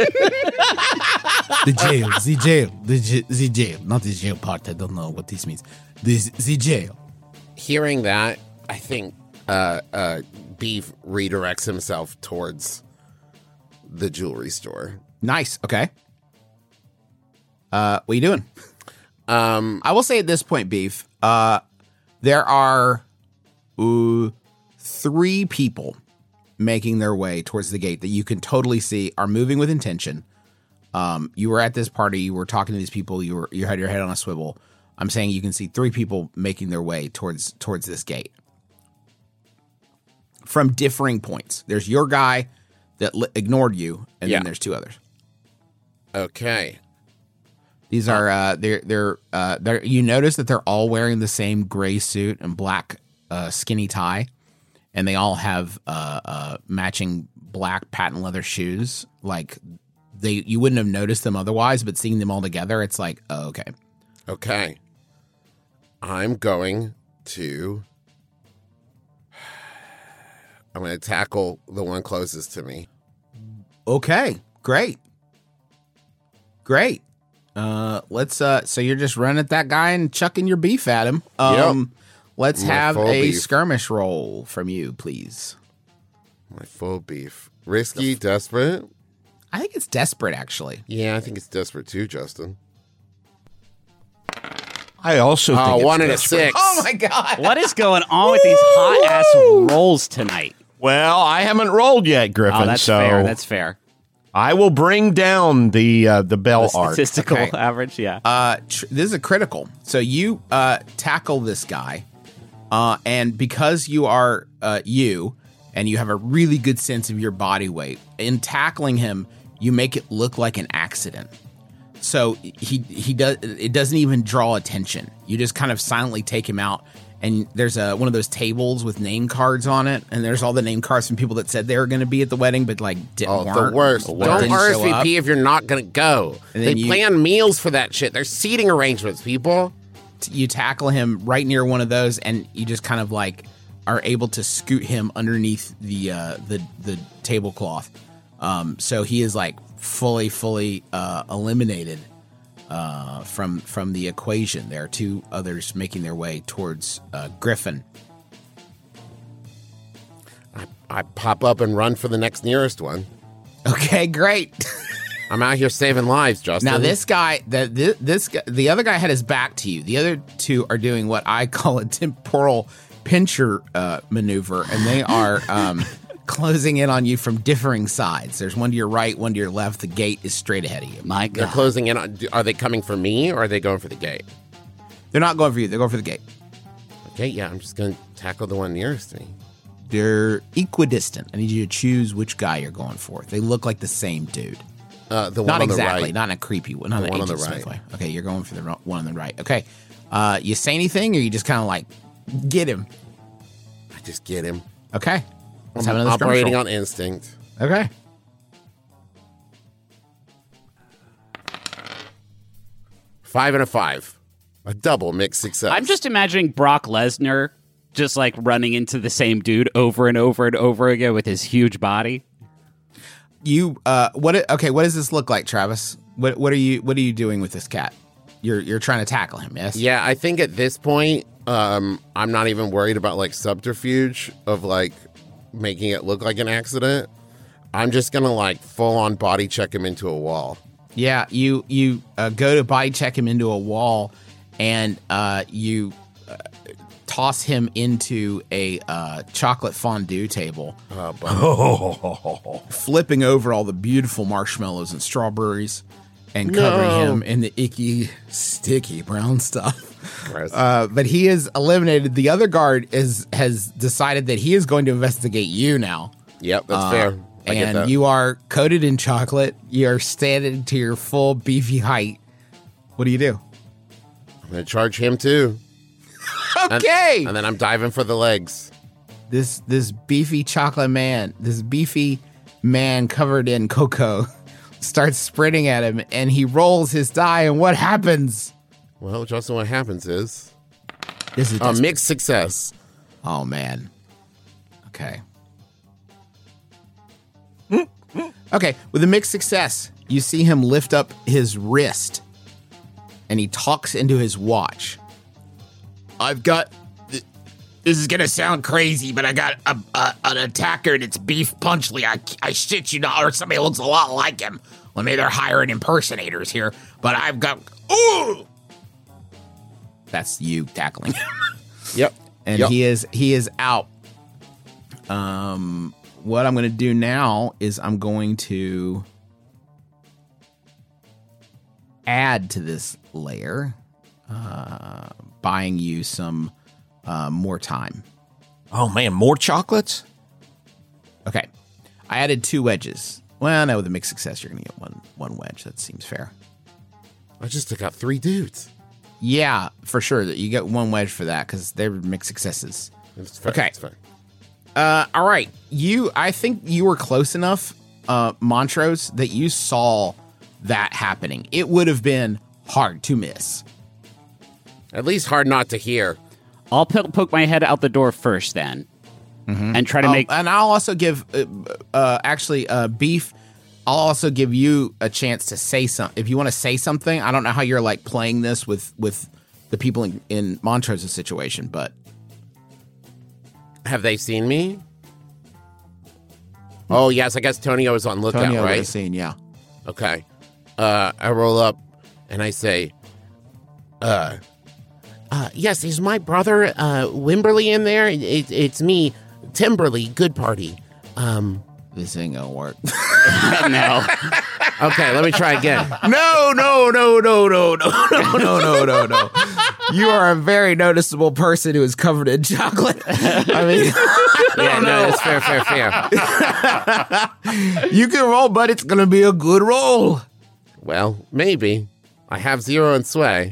jail, the jail, the, j- the jail. Not the jail part, I don't know what this means. The, the jail. Hearing that, I think uh, uh, Beef redirects himself towards the jewelry store. Nice. Okay. Uh, what are you doing? Um, I will say at this point, Beef, uh, there are uh, three people making their way towards the gate that you can totally see are moving with intention. Um, you were at this party, you were talking to these people, you were you had your head on a swivel. I'm saying you can see three people making their way towards towards this gate from differing points. There's your guy that li- ignored you, and Yeah. then there's two others. okay. These are uh, they're they're uh, they're. You notice that they're all wearing the same gray suit and black uh, skinny tie, and they all have uh, uh, matching black patent leather shoes. Like they, you wouldn't have noticed them otherwise, but seeing them all together, it's like, oh, okay. Okay. I'm going to. I'm going to tackle the one closest to me. Okay, great, great. Uh, let's. Uh, so you're just running at that guy and chucking your beef at him. Um, let's My have full a beef. skirmish roll from you, please. My full beef. Risky, desperate? I think it's desperate, actually. Yeah, I think it's desperate too, Justin. I also think Oh, it's one and a desperate. six. Oh my god! What is going on with these hot ass rolls tonight? Well, I haven't rolled yet, Griffin. Oh, that's so fair. That's fair. I will bring down the uh, the bell The art. statistical Okay. average, yeah. Uh, tr- this is a critical. So you uh, tackle this guy, uh, and because you are uh, you, and you have a really good sense of your body weight, in tackling him, you make it look like an accident. So he he does it doesn't even draw attention. You just kind of silently take him out, and there's a one of those tables with name cards on it, and there's all the name cards from people that said they were going to be at the wedding, but like didn't Oh, the weren't, worst. or Don't didn't R S show V up. P if you're not going to go. And They then you- plan meals for that shit. There's seating arrangements, people. You tackle him right near one of those, and you just kind of like are able to scoot him underneath the uh, the the tablecloth. Um, so he is like fully, fully uh, eliminated uh, from from the equation. There are two others making their way towards uh, Griffin. I, I pop up and run for the next nearest one. Okay, great. I'm out here saving lives, Justin. Now this guy, the, this, this guy, the other guy had his back to you. The other two are doing what I call a temporal pincher uh, maneuver, and they are um, closing in on you from differing sides. There's one to your right, one to your left. The gate is straight ahead of you. My They're God. closing in on. Are they coming for me or are they going for the gate? They're not going for you. They're going for the gate. Okay, yeah, I'm just going to tackle the one nearest me. They're equidistant. I need you to choose which guy you're going for. They look like the same dude. Uh, the one Not on exactly. the right. Not in a creepy way. Not The in one an on the Agent Smith right. way. Okay, you're going for the ro- one on the right. Okay. Uh, you say anything, or you just kind of like get him? I just get him. Okay. Let's I'm have another skirmish operating roll. on instinct. Okay. Five and a five. A double mixed success. I'm just imagining Brock Lesnar just like running into the same dude over and over and over again with his huge body. You uh what okay, what does this look like, Travis? What what are you what are you doing with this cat? You're you're trying to tackle him, yes? Yeah, I think at this point, um, I'm not even worried about like subterfuge of like making it look like an accident. I'm just gonna like full on body check him into a wall. Yeah, you you uh, go to body check him into a wall, and uh, you uh, toss him into a uh, chocolate fondue table, Uh, but flipping over all the beautiful marshmallows and strawberries, and covering No. him in the icky, sticky brown stuff. Gross. Uh, but he is eliminated. The other guard is has decided that he is going to investigate you now. Yep, that's Uh, fair. I get and that. you are coated in chocolate. You are standing to your full beefy height. What do you do? I'm gonna charge him too. And- Okay. And, then I'm diving for the legs. this this beefy chocolate man, this beefy man covered in cocoa, starts sprinting at him, and he rolls his die. And what happens? Well, Justin, what happens is This is a mixed success. Oh man. Okay. Okay, with a mixed success, you see him lift up his wrist and he talks into his watch. I've got th- this is gonna sound crazy, but I got a, a an attacker and it's Beef Punchley. I, I shit you not, or somebody looks a lot like him. Well, maybe they're hiring impersonators here, but I've got ooh. That's you tackling him. Yep. And Yep. he is he is out. Um, what I'm going to do now is I'm going to add to this layer, uh, buying you some uh, more time. Oh man, more chocolates? Okay, I added two wedges. Well, no, with a mixed success, you're going to get one one wedge. That seems fair. I just took out three dudes. Yeah, for sure. That you get one wedge for that because they're mixed successes. It's fine. Okay. It's fine. Uh, all right, you. I think you were close enough, uh, Montrose, that you saw that happening. It would have been hard to miss. At least hard not to hear. I'll po- poke my head out the door first then and try to Oh, make... and I'll also give, uh, uh, actually, uh, Beef. I'll also give you a chance to say something. If you want to say something, I don't know how you're like playing this with with the people in, in Montrose's situation, but Have they seen me? Oh, yes. I guess Tonio is on lookout, Tonio would right? have seen, yeah. Okay. Uh, I roll up and I say, uh, uh, yes, is my brother, uh, Wimberly in there? It, it's me, Timberly, good party. Um, This ain't gonna work. no. okay, let me try again. No, no, no, no, no, no, no, no, no, no, no. You are a very noticeable person who is covered in chocolate. I mean, Yeah, no, it's fair, fair, fair. you can roll, but it's gonna be a good roll. Well, maybe. I have zero in sway.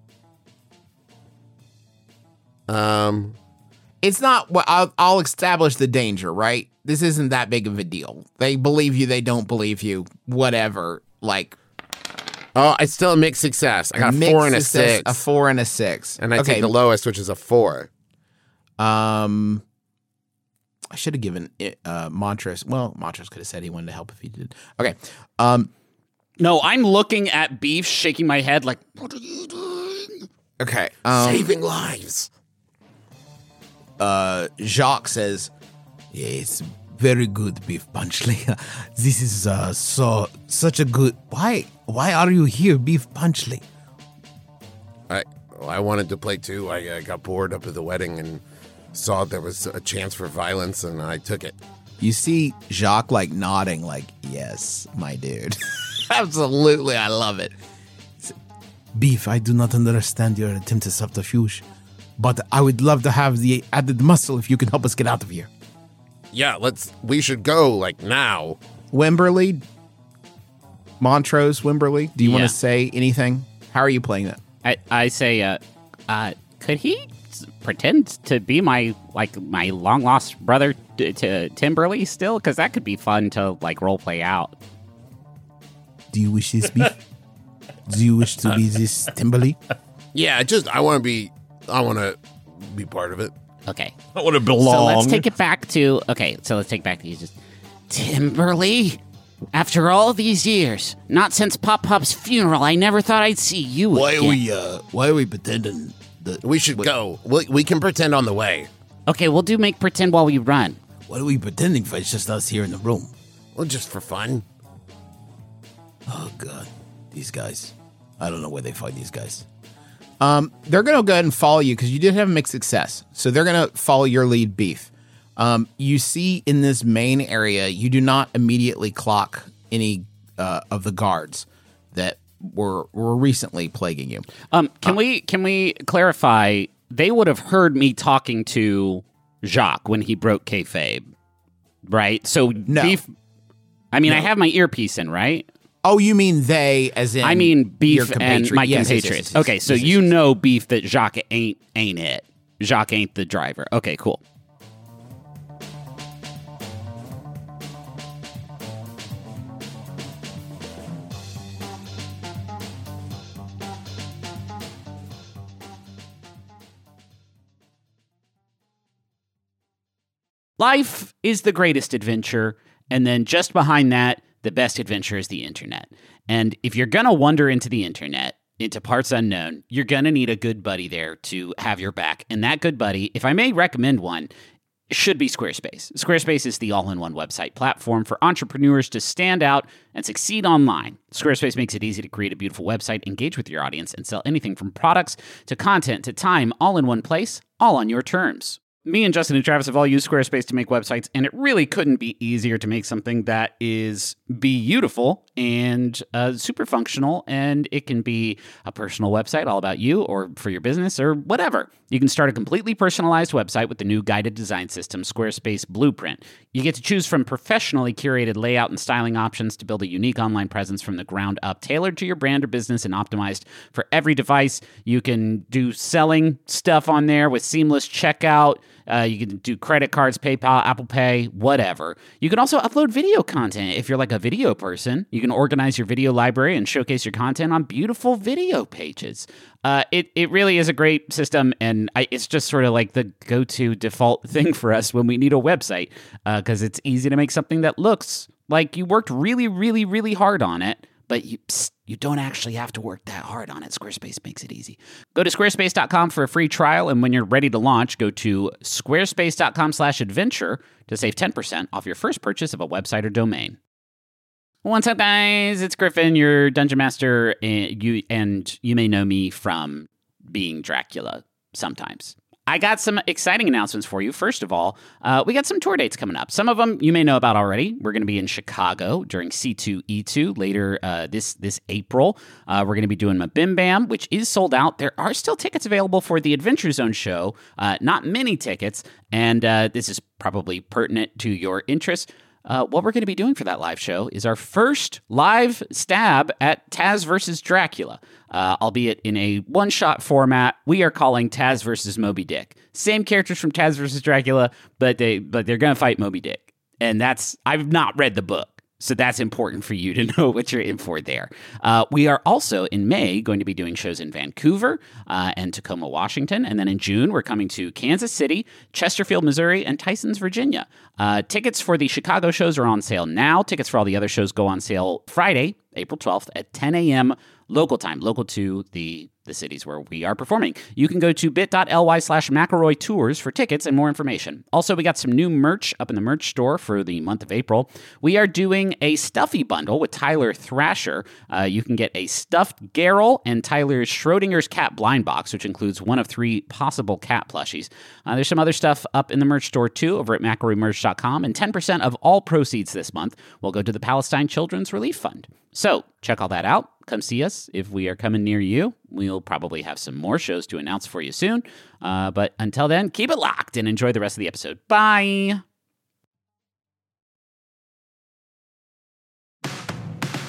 Um, It's not. Well, I'll, I'll establish the danger, right? This isn't that big of a deal. They believe you. They don't believe you. Whatever. Like oh, it's still a mixed success. I got a mixed four and a success, six. a four and a six, and I okay. take the lowest, which is a four. Um, I should have given it, uh, Montrose. Well, Montrose could have said he wanted to help if he did. Okay. Um. No, I'm looking at Beef, shaking my head like, what are you doing? Okay. Um, Saving lives. uh, Jacques says, "Yes, very good, Beef Punchley. This is uh, so such a good. Why? Why are you here, Beef Punchley? I well, I wanted to play too. I uh, got bored up at the wedding and saw there was a chance for violence, and I took it. You see Jacques like nodding, like, yes, my dude. Absolutely, I love it. Beef, I do not understand your attempt at subterfuge, but I would love to have the added muscle if you can help us get out of here. Yeah, let's. We should go like now. Wimberly, Montrose, Wimberly, do you want Yeah. to say anything? How are you playing that? I, I say, uh, Uh, could he s- pretend to be my like my long lost brother t- to Timberly still? Because that could be fun to like role play out. Do you wish this beef? Do you wish to be this Timberly? Yeah, just I want to be. I want to be part of it. Okay. I want to belong. So let's take it back to okay. So let's take it back to you. Just Timberly. After all these years, not since Pop Pop's funeral, I never thought I'd see you Why again. are we? Uh, why are we pretending that We should go. We, we can pretend on the way. Okay, we'll do make pretend while we run. What are we pretending for? It's just us here in the room. Well, just for fun. Oh God, these guys. I don't know where they find these guys. Um, they're going to go ahead and follow you because you did have mixed success. So they're going to follow your lead, Beef. Um, you see in this main area, you do not immediately clock any uh, of the guards that were were recently plaguing you. Um, can we can we clarify? They would have heard me talking to Jacques when he broke kayfabe, right? So No. Beef. I mean, I have my earpiece in, right? Oh, you mean they, as in I mean your Beef and compatri- my yes, yes, yes, compatriots. yes, yes, Okay, so yes, yes, you yes. know Beef that Jacques ain't ain't it. Jacques ain't the driver. Okay, cool. Life is the greatest adventure, and then just behind that, the best adventure is the internet. And if you're going to wander into the internet, into parts unknown, you're going to need a good buddy there to have your back. And that good buddy, if I may recommend one, should be Squarespace. Squarespace is the all-in-one website platform for entrepreneurs to stand out and succeed online. Squarespace makes it easy to create a beautiful website, engage with your audience, and sell anything from products to content to time, all in one place, all on your terms. Me and Justin and Travis have all used Squarespace to make websites, and it really couldn't be easier to make something that is beautiful and uh, super functional, and it can be a personal website all about you or for your business or whatever. You can start a completely personalized website with the new guided design system, Squarespace Blueprint. You get to choose from professionally curated layout and styling options to build a unique online presence from the ground up, tailored to your brand or business and optimized for every device. You can do selling stuff on there with seamless checkout. Uh, you can do credit cards, PayPal, Apple Pay, whatever. You can also upload video content if you're like a video person. You can organize your video library and showcase your content on beautiful video pages. Uh, it it really is a great system, and I, it's just sort of like the go-to default thing for us when we need a website, because uh, it's easy to make something that looks like you worked really, really, really hard on it, but you psst, you don't actually have to work that hard on it. Squarespace makes it easy. Go to squarespace dot com for a free trial, and when you're ready to launch, go to squarespace dot com slash adventure to save ten percent off your first purchase of a website or domain. What's up, guys? It's Griffin, your Dungeon Master, and you, and you may know me from being Dracula sometimes. I got some exciting announcements for you. First of all, uh, we got some tour dates coming up. Some of them you may know about already. We're going to be in Chicago during C two E two later uh, this this April. Uh, we're going to be doing Mabim Bam, which is sold out. There are still tickets available for the Adventure Zone show. Uh, not many tickets, and uh, this is probably pertinent to your interests. Uh, what we're going to be doing for that live show is our first live stab at Taz versus Dracula, uh, albeit in a one-shot format. We are calling Taz versus Moby Dick. Same characters from Taz versus Dracula, but they but they're going to fight Moby Dick, and that's I've not read the book. So that's important for you to know what you're in for there. Uh, we are also, in May, going to be doing shows in Vancouver uh, and Tacoma, Washington. And then in June, we're coming to Kansas City, Chesterfield, Missouri, and Tysons, Virginia. Uh, tickets for the Chicago shows are on sale now. Tickets for all the other shows go on sale Friday, April twelfth at ten a.m. local time, local to the the cities where we are performing. You can go to bit.ly slash McElroy Tours for tickets and more information. Also, we got some new merch up in the merch store for the month of April. We are doing a Stuffy bundle with Tyler Thrasher. Uh, you can get a stuffed Geralt and Tyler's Schrodinger's cat blind box, which includes one of three possible cat plushies. Uh, there's some other stuff up in the merch store too over at McElroy Merch dot com, and ten percent of all proceeds this month will go to the Palestine Children's Relief Fund. So check all that out. Come see us if we are coming near you. We'll probably have some more shows to announce for you soon. Uh, but until then, keep it locked and enjoy the rest of the episode. Bye.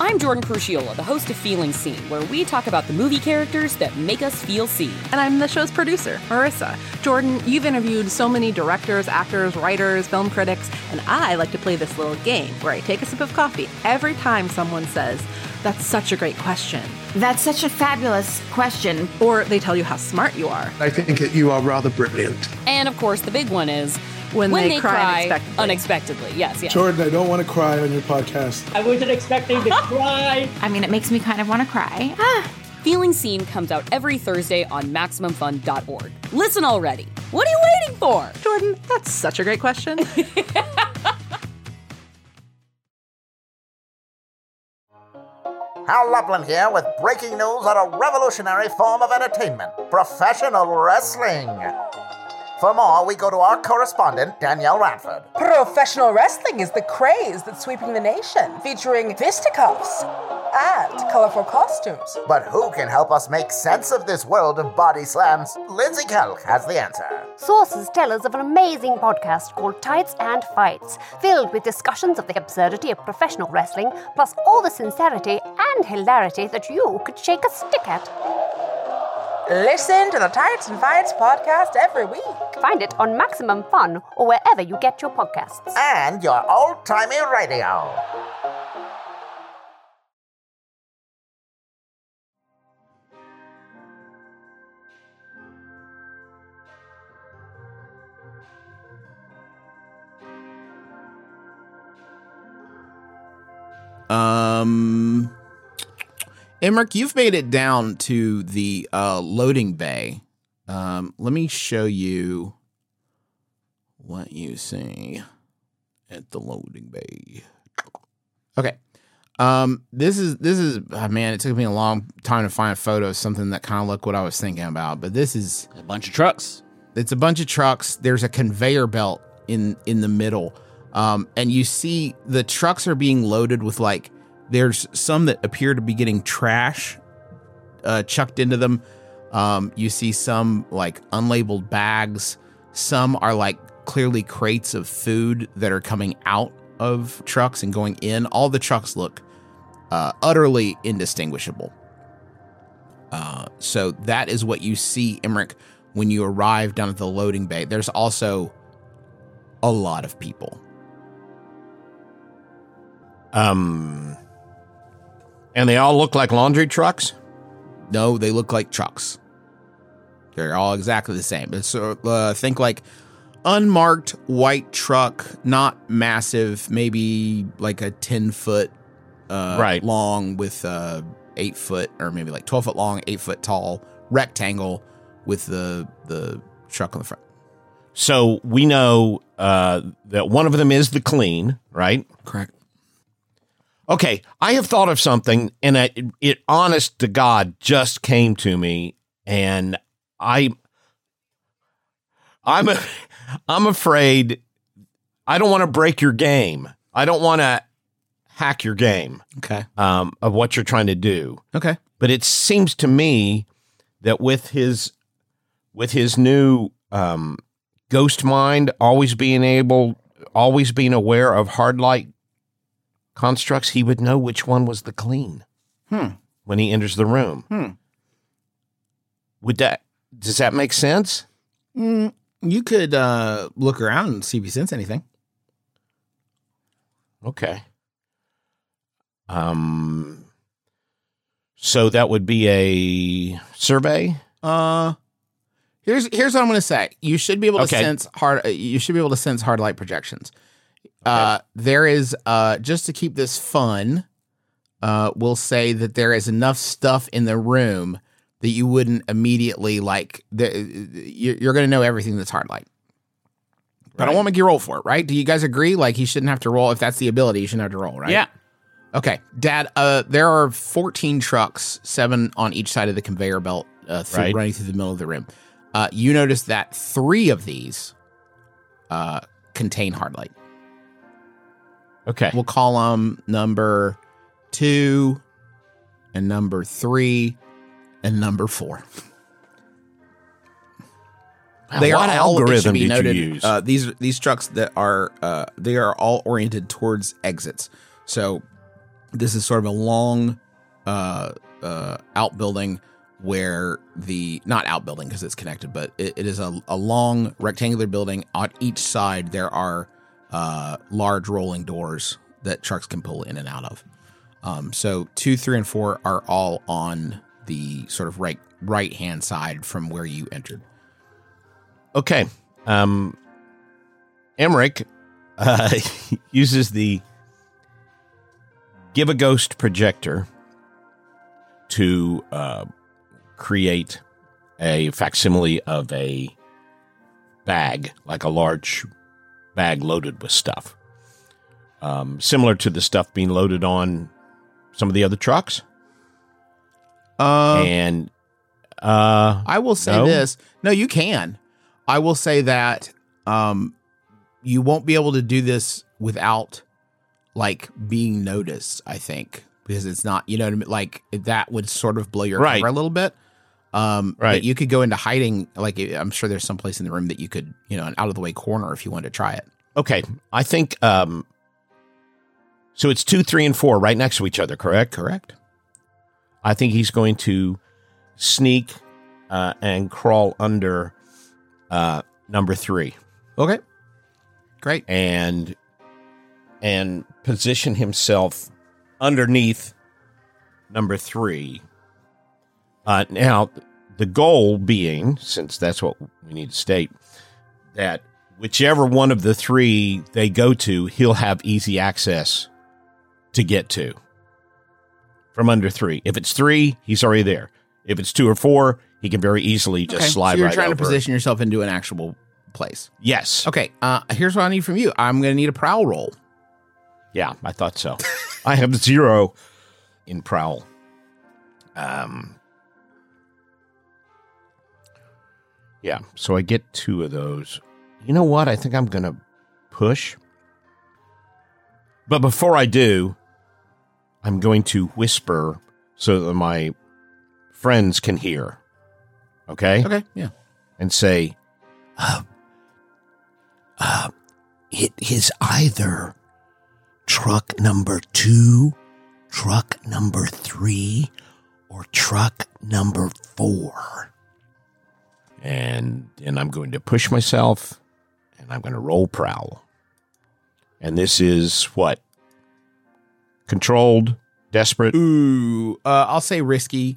I'm Jordan Crucchiola, the host of Feeling Seen, where we talk about the movie characters that make us feel seen. And I'm the show's producer, Marissa. Jordan, you've interviewed so many directors, actors, writers, film critics, and I like to play this little game where I take a sip of coffee every time someone says, "That's such a great question." That's such a fabulous question. Or they tell you how smart you are. I think that you are rather brilliant. And of course, the big one is when, when they, they cry, cry unexpectedly. unexpectedly. Yes, yes. Jordan, I don't want to cry on your podcast. I wasn't expecting to cry. I mean, it makes me kind of want to cry. Feeling Seen comes out every Thursday on Maximum Fun dot org. Listen already. What are you waiting for? Jordan, that's such a great question. Hal Lublin here with breaking news on a revolutionary form of entertainment, professional wrestling. For more, we go to our correspondent, Danielle Radford. Professional wrestling is the craze that's sweeping the nation, featuring fisticuffs and colorful costumes. But who can help us make sense of this world of body slams? Lindsay Kelk has the answer. Sources tell us of an amazing podcast called Tights and Fights, filled with discussions of the absurdity of professional wrestling, plus all the sincerity and hilarity that you could shake a stick at. Listen to the Tights and Fights podcast every week. Find it on Maximum Fun or wherever you get your podcasts. And your old-timey radio. Um, Emmerich, you've made it down to the uh, loading bay. Um, let me show you what you see at the loading bay. Okay. Um, this is this is oh man. It took me a long time to find a photo of something that kind of looked what I was thinking about. But this is a bunch of trucks. It's a bunch of trucks. There's a conveyor belt in in the middle. Um, and you see the trucks are being loaded with like, there's some that appear to be getting trash uh, chucked into them. Um, you see some like unlabeled bags. Some are like clearly crates of food that are coming out of trucks and going in. All the trucks look uh, utterly indistinguishable. Uh, so that is what you see, Emmerich, when you arrive down at the loading bay. There's also a lot of people. Um, and they all look like laundry trucks? No, they look like trucks. They're all exactly the same. It's, uh, think like unmarked white truck, not massive, maybe like a ten foot uh, right. long with uh, eight foot or maybe like twelve foot long, eight foot tall rectangle with the the truck on the front. So we know uh, that one of them is the clean, right? Correct. Okay, I have thought of something, and it, it, honest to God, just came to me, and I, I'm, a, I'm afraid I don't want to break your game. I don't want to hack your game. Okay. Um, of what you're trying to do. Okay. But it seems to me that with his, with his new um, ghost mind, always being able, always being aware of hard light constructs, he would know which one was the clean hmm. when he enters the room. Hmm. Would that, does that make sense? Mm, you could uh, look around and see if you sense anything. Okay. Um. So that would be a survey? Uh, here's here's what I'm going to say. You should be able to Okay. sense hard. You should be able to sense hard light projections. Uh, there is, uh, just to keep this fun, uh, we'll say that there is enough stuff in the room that you wouldn't immediately like, the, you're, you're going to know everything that's hard light. But I won't make you roll for it, right? Do you guys agree? Like, he shouldn't have to roll. If that's the ability, you shouldn't have to roll, right? Yeah. Okay. Dad, uh, there are fourteen trucks, seven on each side of the conveyor belt, uh, through, Right. running through the middle of the room. Uh, you notice that three of these uh, contain hard light. Okay. We'll call them number two and number three and number four. Wow, They what are all, it should algorithm be did noted, you use? Uh, these these trucks that are uh, they are all oriented towards exits. So this is sort of a long uh, uh, outbuilding where the not outbuilding because it's connected, but it, it is a, a long rectangular building. On each side, there are uh, large rolling doors that trucks can pull in and out of. Um, so two, three, and four are all on the sort of right right hand side from where you entered. Okay. Um, Emmerich uh, uses the Give a Ghost projector to uh, create a facsimile of a bag, like a large bag loaded with stuff. Um, similar to the stuff being loaded on some of the other trucks. Uh, and uh, I will say no? this. No, you can. I will say that um, you won't be able to do this without like being noticed, I think, because it's not, you know what I mean? Like that would sort of blow your Right. cover a little bit. Um, Right. But you could go into hiding. Like I'm sure there's some place in the room that you could, you know, an out of the way corner if you wanted to try it. Okay. I think, um, so it's two, three, and four right next to each other, correct? Correct. I think he's going to sneak uh, and crawl under uh, number three. Okay. Great. And and position himself underneath number three. Uh, now, the goal being, since that's what we need to state, that whichever one of the three they go to, he'll have easy access to get to from under three. If it's three, he's already there. If it's two or four, he can very easily just Okay, slide so you're right trying over to it. position yourself into an actual place. Yes. Okay. Uh, here's what I need from you. I'm going to need a prowl roll. Yeah, I thought so. I have zero in prowl. Um. Yeah, so I get two of those. You know what? I think I'm going to push. But before I do, I'm going to whisper so that my friends can hear. Okay? Okay, yeah. And say, Uh, uh, it is either truck number two, truck number three, or truck number four. and and I'm going to push myself, and I'm going to roll prowl. And this is what? Controlled, desperate. Ooh, uh, I'll say risky.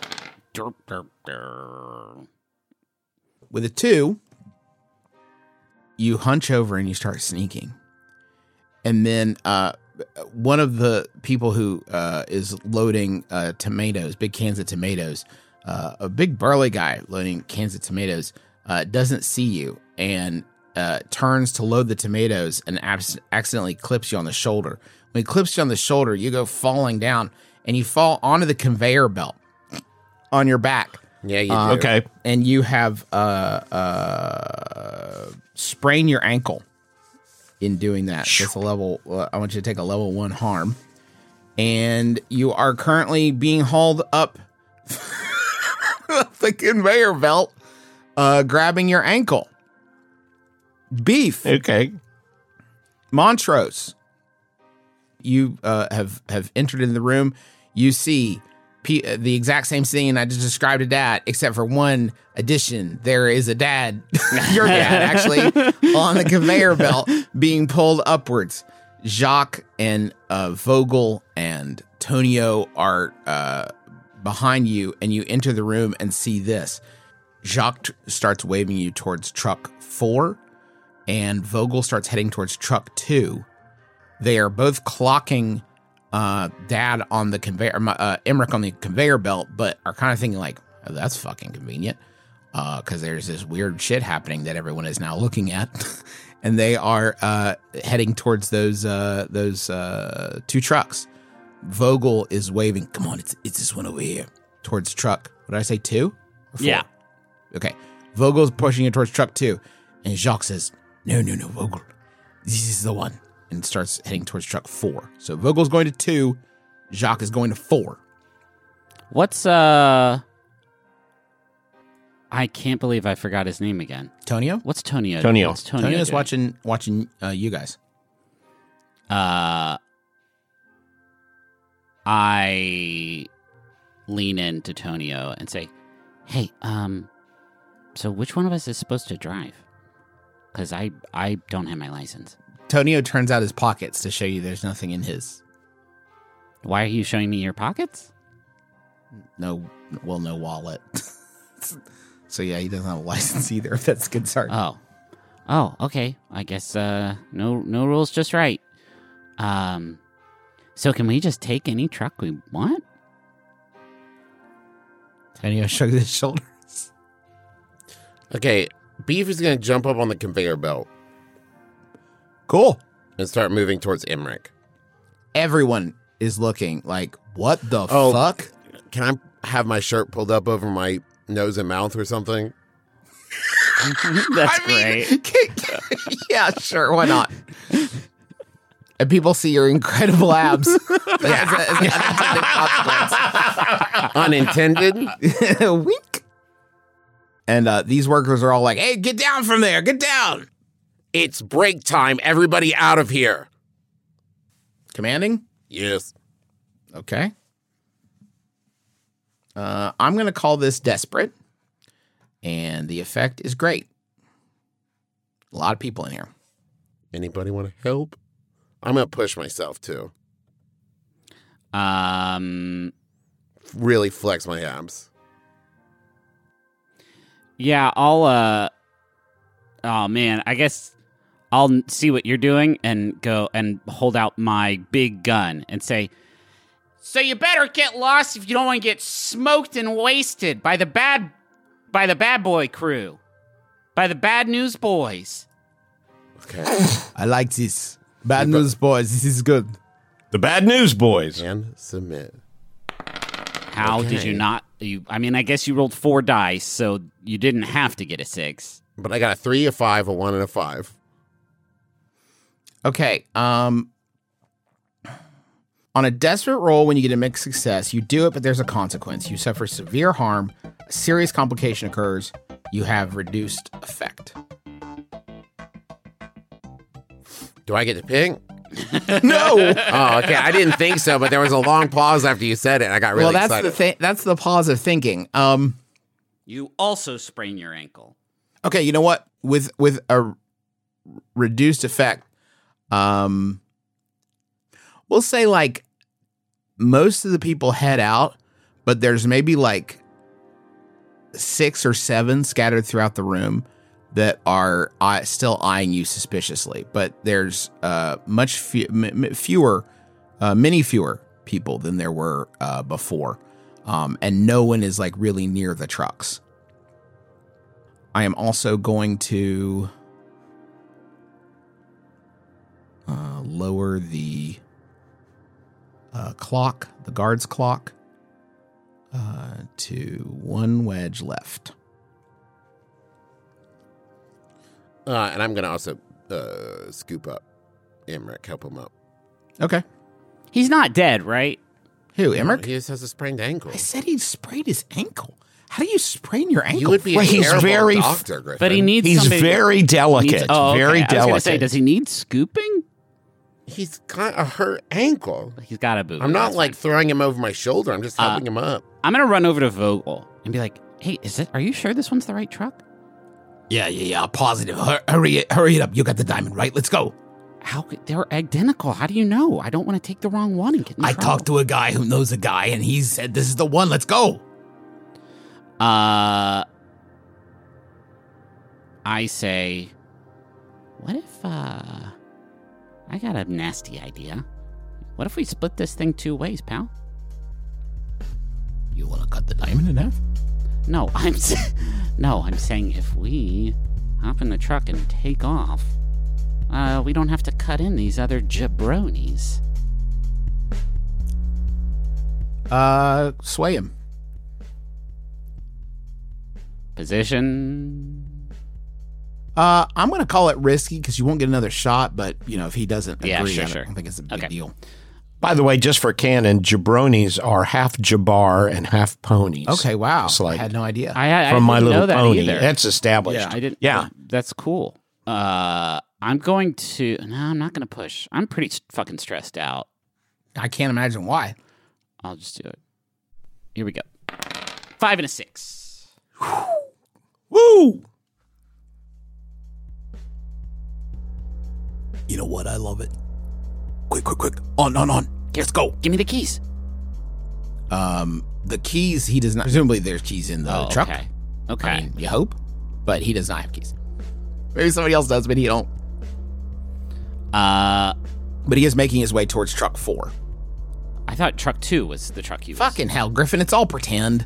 With a two, you hunch over and you start sneaking. And then uh, one of the people who uh, is loading uh, tomatoes, big cans of tomatoes, uh, a big burly guy loading cans of tomatoes, uh, doesn't see you and uh, turns to load the tomatoes and abs- accidentally clips you on the shoulder. When he clips you on the shoulder, you go falling down and you fall onto the conveyor belt on your back. Yeah, you Uh, do. Okay. And you have uh, uh, sprained your ankle in doing that. That's a level. Uh, I want you to take a level one harm. And you are currently being hauled up the conveyor belt, uh, grabbing your ankle. Beef. Okay. Montrose. You uh, have, have entered in the room. You see P- uh, the exact same scene I just described to Dad, except for one addition. There is a dad, your dad, actually, on the conveyor belt being pulled upwards. Jacques and uh, Vogel and Tonio are uh, behind you, and you enter the room and see this. Jacques t- starts waving you towards truck four, and Vogel starts heading towards truck two. They are both clocking uh, Dad on the conveyor, uh, Emmerich on the conveyor belt, but are kind of thinking like, oh, that's fucking convenient, because uh, there's this weird shit happening that everyone is now looking at, and they are uh, heading towards those uh, those uh, two trucks. Vogel is waving, come on, it's it's this one over here, towards truck. What did I say, two? Or four? Yeah. Okay. Vogel's pushing it towards truck two, and Jacques says, no, no, no, Vogel, this is the one. And starts heading towards truck four. So Vogel's going to two, Jacques is going to four. What's uh? I can't believe I forgot his name again. Tonio? What's Tonio? Tonio. What's Tonio Tonio's doing? watching watching uh, you guys. Uh, I lean into Tonio and say, "Hey, um, so which one of us is supposed to drive? Because I I don't have my license." Tonio turns out his pockets to show you there's nothing in his. Why are you showing me your pockets? No, well, no wallet. So yeah, he doesn't have a license either. If that's a concern. Oh, oh, okay. I guess uh, no no rules, just right. Um, so can we just take any truck we want? Tonio shrugs his shoulders. Okay, Beef is going to jump up on the conveyor belt. Cool. And start moving towards Emmerich. Everyone is looking like, what the oh, fuck? Can I have my shirt pulled up over my nose and mouth or something? That's I great. Mean, yeah, sure. Why not? And people see your incredible abs. That's a- that's an unintended consequence. Unintended? Wink. And uh, these workers are all like, hey, get down from there. Get down. It's break time. Everybody out of here. Commanding? Yes. Okay. Uh, I'm going to call this desperate. And the effect is great. A lot of people in here. Anybody want to help? I'm going to push myself, too. Um, Really flex my abs. Yeah, I'll, uh, oh man, I guess I'll n- see what you're doing and go and hold out my big gun and say, so you better get lost if you don't want to get smoked and wasted by the bad, by the bad boy crew, by the bad news boys. Okay. I like this. Bad news, boys. This is good. The bad news boys. And submit. How Okay. did you not? You, I mean, I guess you rolled four dice, so you didn't have to get a six. But I got a three, a five, a one, and a five. Okay. Um, on a desperate roll, when you get a mixed success, you do it, but there's a consequence. You suffer severe harm. A serious complication occurs. You have reduced effect. Do I get to pick? No. Oh, okay. I didn't think so, but there was a long pause after you said it. And I got really well, that's excited. the thing. That's the pause of thinking. Um, You also sprain your ankle. okay. You know what? With with a r- reduced effect, um, we'll say like most of the people head out, but there's maybe like six or seven scattered throughout the room that are uh, still eyeing you suspiciously. But there's uh, much fe- m- m- fewer, uh, many fewer people than there were uh, before, um, and no one is like really near the trucks. I am also going to uh, lower the uh, clock, the guard's clock, uh, to one wedge left. Uh, and I'm going to also uh, scoop up Emmerich, help him up. Okay. He's not dead, right? Who, Emmerich? He just has a sprained ankle. I said he sprayed his ankle. How do you sprain your ankle? You would be a Well, he's terrible very- doctor, Griffin. But he needs He's somebody- very delicate. needs- oh, okay. Very I was gonna delicate. say, does he need scooping? He's got a hurt ankle. He's got a boob. I'm not That's like fine. throwing him over my shoulder. I'm just Uh, helping him up. I'm gonna run over to Vogel and be like, "Hey, is it? Are you sure this one's the right truck? Yeah, yeah, yeah. Positive. Hur- Hurry it, hurry it up. You got the diamond, right? Let's go. How could- they're identical? How do you know? I don't want to take the wrong one and get in I trouble. talked to a guy who knows a guy, and he said this is the one. Let's go. Uh, I say, what if uh, I got a nasty idea? What if we split this thing two ways, pal? You want to cut the diamond in half? No, I'm s- no, I'm saying if we hop in the truck and take off, uh, we don't have to cut in these other jabronis. Uh, sway him. Position. Uh, I'm going to call it risky because you won't get another shot, but, you know, if he doesn't Yeah, agree, sure, I don't- sure. I don't think it's a big Okay. deal. By the way, just for canon, jabronis are half Jabbar and half ponies. Okay, wow. It's like I had no idea. I, I from My didn't Little know that Pony. either. That's established. Yeah, I didn't. Yeah. That's cool. Uh, I'm going to. No, I'm not going to push. I'm pretty s- fucking stressed out. I can't imagine why. I'll just do it. Here we go. Five and a six. Woo! You know what? I love it. Quick, quick, quick. On, on, on. Let's go. Give me the keys. Um, the keys, he does not. Presumably there's keys in the Oh, truck. okay. Okay. I mean, you hope. But he does not have keys. Maybe somebody else does, but he don't. Uh, But he is making his way towards truck four. I thought truck two was the truck he was. Fucking hell, Griffin. It's all pretend.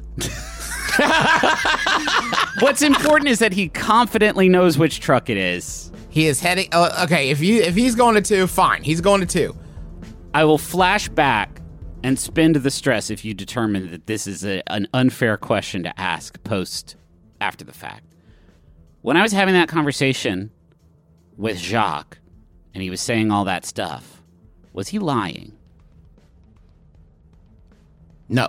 What's important is that he confidently knows which truck it is. He is heading. Uh, okay, if you if he's going to two, fine. He's going to two. I will flash back and spend the stress if you determine that this is a, an unfair question to ask post after the fact. When I was having that conversation with Jacques and he was saying all that stuff, was he lying? No.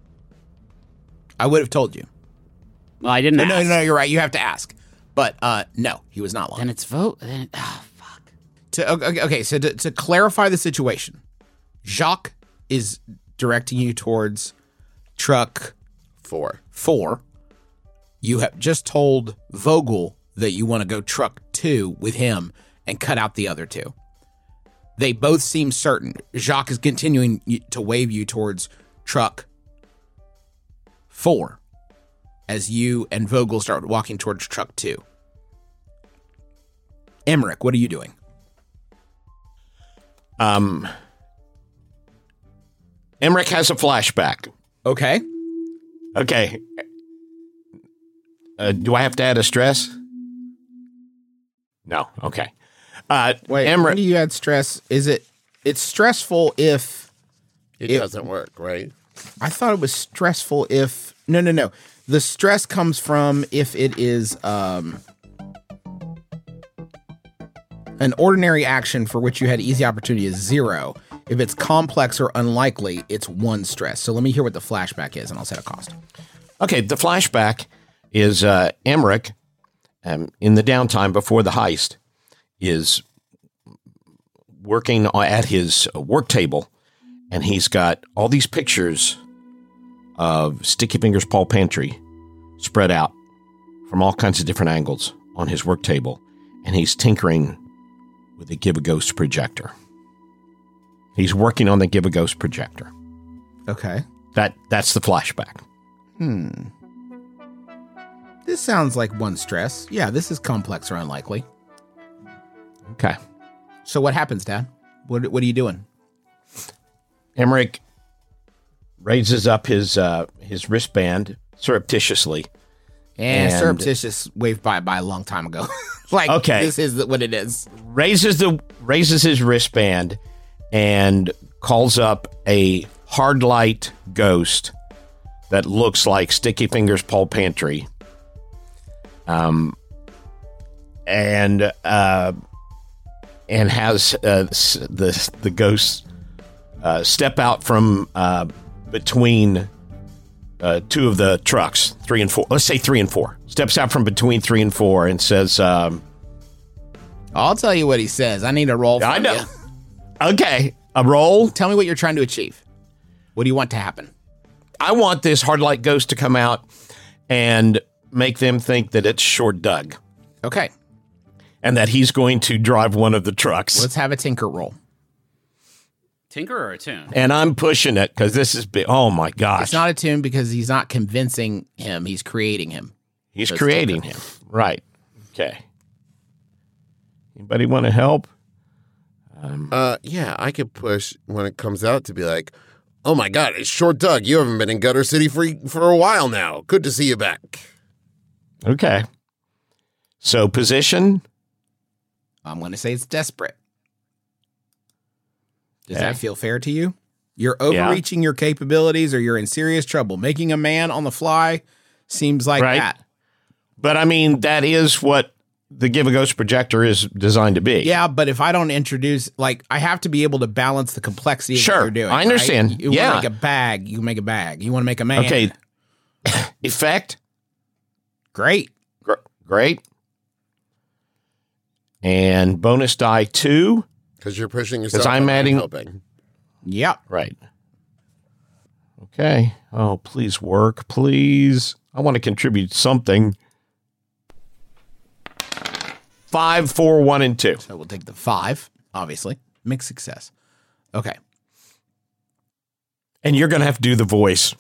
I would have told you. Well, I didn't no, ask. No, no, you're right. You have to ask. But uh, no, he was not lying. Then it's vote. Then, oh, fuck. To, okay, okay, so to, to clarify the situation, Jacques is directing you towards truck Four. four. You have just told Vogel that you want to go truck two with him and cut out the other two. They both seem certain. Jacques is continuing to wave you towards truck four as you and Vogel start walking towards truck two. Emmerich, what are you doing? Um, Emmerich has a flashback. Okay. Okay. Uh, do I have to add a stress? No. Okay. Uh, Wait, Emmerich, when do you add stress? Is it, it's stressful if... It, it doesn't work, right? I thought it was stressful if... No, no, no. The stress comes from if it is um, an ordinary action for which you had easy opportunity is zero. If it's complex or unlikely, it's one stress. So let me hear what the flashback is, and I'll set a cost. Okay, the flashback is uh, Emmerich, um, in the downtime before the heist, is working at his work table, and he's got all these pictures of Sticky Fingers Paul Pantry spread out from all kinds of different angles on his work table, and he's tinkering with the Give a Ghost projector. He's working on the Give a Ghost projector. Okay. That that's the flashback. Hmm. This sounds like one stress. Yeah, this is complex or unlikely. Okay. So what happens, Dad? What What are you doing? Emmerich raises up his uh, his wristband surreptitiously. And, and surreptitious waved by by a long time ago. Like, okay. This is what it is. Raises the raises his wristband and calls up a hard light ghost that looks like Sticky Fingers Paul Pantry. Um, and uh, and has uh, the the ghost uh, step out from uh, between uh, two of the trucks, three and four. Let's say three and four. Steps out from between three and four and says, um, "I'll tell you what he says. I need a roll." From I know. You. Okay, a roll. Tell me what you're trying to achieve. What do you want to happen? I want this hard light ghost to come out and make them think that it's Short Doug. Okay. And that he's going to drive one of the trucks. Let's have a tinker roll. Tinker or a tune? And I'm pushing it because this is big. Oh my gosh. It's not a tune because he's not convincing him. He's creating him. He's so creating him. Right. Okay. Anybody want to help? Um, uh, yeah, I could push when it comes out to be like, oh my God, it's Short Doug. You haven't been in Gutter City for, for a while now. Good to see you back. Okay. So position? I'm going to say it's desperate. Does Okay. that feel fair to you? You're overreaching your capabilities or you're in serious trouble. Making a man on the fly seems like Right. that. But I mean, that is what the Give a Ghost projector is designed to be. Yeah, but if I don't introduce, like, I have to be able to balance the complexity of Sure, what you're doing. I understand. Right? You Yeah. want to make a bag, you make a bag. You want to make a man. Okay. Effect? Great. Gr- great. And bonus die two. Because you're pushing yourself. Because I'm and adding. helping. Yep. Right. Okay. Oh, please work, please. I want to contribute something. Five, four, one, and two. So we'll take the five, obviously. Mixed success. Okay. And you're going to have to do the voice.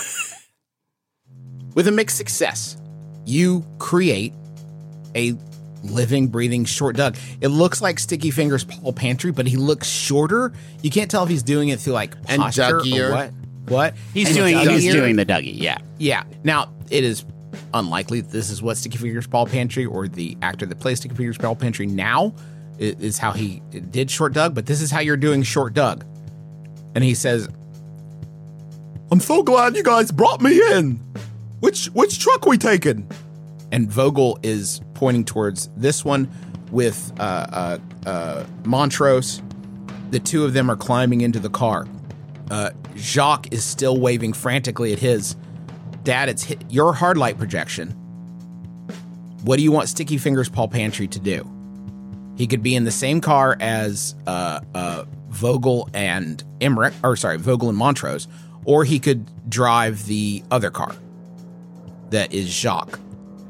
With a mixed success, you create a living, breathing short Doug. It looks like Sticky Fingers Paul Pantry, but he looks shorter. You can't tell if he's doing it through like And posture Dougier. or what. What? He's And doing he's Dougier. doing the Dougie, yeah. Yeah. Now, it is unlikely that this is what Sticky Fingers Paul Pantry or the actor that plays Sticky Fingers Paul Pantry now i- is how he did Short Doug, but this is how you're doing Short Doug. And he says, I'm so glad you guys brought me in. Which which truck we taking? And Vogel is pointing towards this one with uh, uh, uh, Montrose. The two of them are climbing into the car. Uh, Jacques is still waving frantically at his. Dad, it's hit your hard light projection. What do you want Sticky Fingers Paul Pantry to do? He could be in the same car as uh, uh, Vogel and Emmerich, or sorry, Vogel and Montrose, or he could drive the other car. That is Jacques.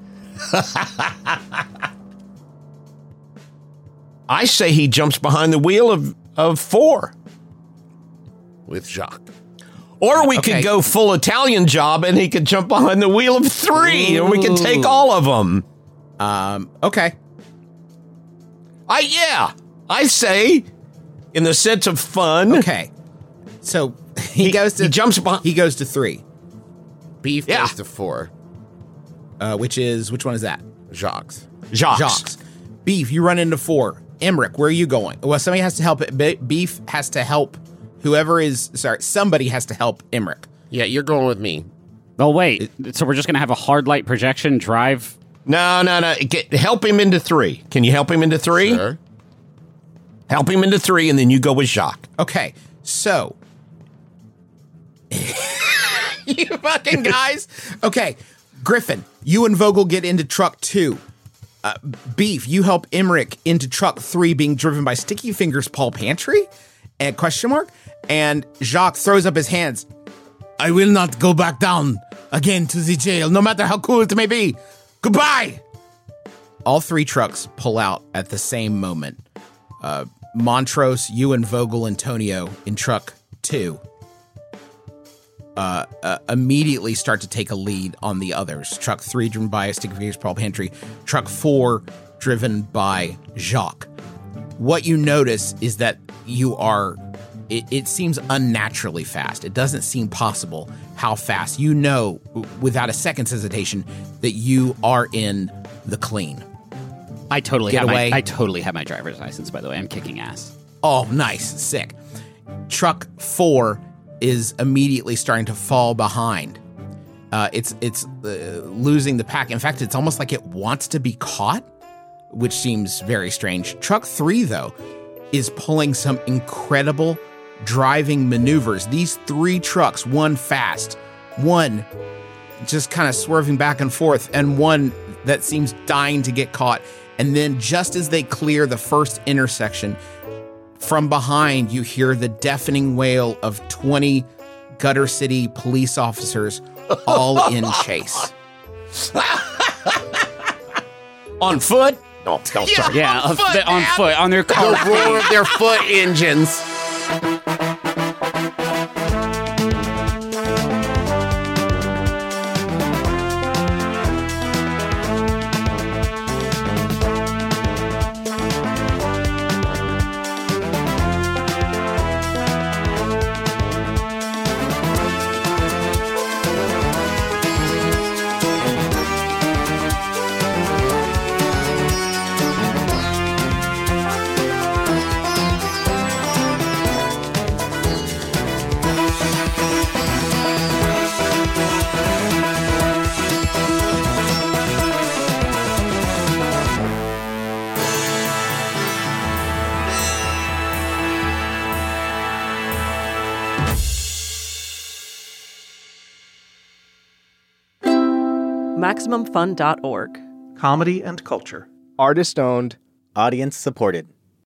I say he jumps behind the wheel of, of four. With Jacques. Or we Okay. could go full Italian job and he could jump behind the wheel of three and we could take all of them. Um, okay. I, yeah, I say in the sense of fun. Okay. So he, goes to he jumps behind. He goes to three. Beef Yeah. goes to four. Uh, which is which one is that? Jacques. Jacques. Jacques. Beef, you run into four. Emmerich, where are you going? Well, somebody has to help it. Be- Beef has to help whoever is sorry, somebody has to help Emmerich. Yeah, you're going with me. Oh, wait. So we're just going to have a hard light projection drive? No, no, no. Get, help him into three. Can you help him into three? Sure. Help him into three, and then you go with Jacques. Okay, so you fucking guys. Okay, Griffin, you and Vogel get into truck two. Uh, Beef, you help Emmerich into truck three, being driven by Sticky Fingers Paul Pantry? And question mark. And Jacques throws up his hands. I will not go back down again to the jail, no matter how cool it may be. Goodbye. All three trucks pull out at the same moment. Uh, Montrose, you and Vogel, Antonio in truck two uh, uh, immediately start to take a lead on the others. Truck three driven by Sticky Fingers Paul Pantry. Truck four driven by Jacques. What you notice is that you are, it, it seems unnaturally fast. It doesn't seem possible how fast. You know, without a second's hesitation, that you are in the clean. I totally Get have away. my I totally have my driver's license, by the way. I'm kicking ass. Oh, nice. Sick. Truck four is immediately starting to fall behind. Uh, it's it's uh, losing the pack. In fact, it's almost like it wants to be caught, which seems very strange. Truck three, though, is pulling some incredible driving maneuvers. These three trucks, one fast, one just kind of swerving back and forth, and one that seems dying to get caught. And then just as they clear the first intersection, from behind, you hear the deafening wail of twenty Gutter City police officers all in chase. On foot? No, no, Yeah, sorry. Yeah, on on, foot, on man. foot, on their car. The roar of their foot engines. Maximum Fun dot org. Comedy and culture. Artist owned, audience supported.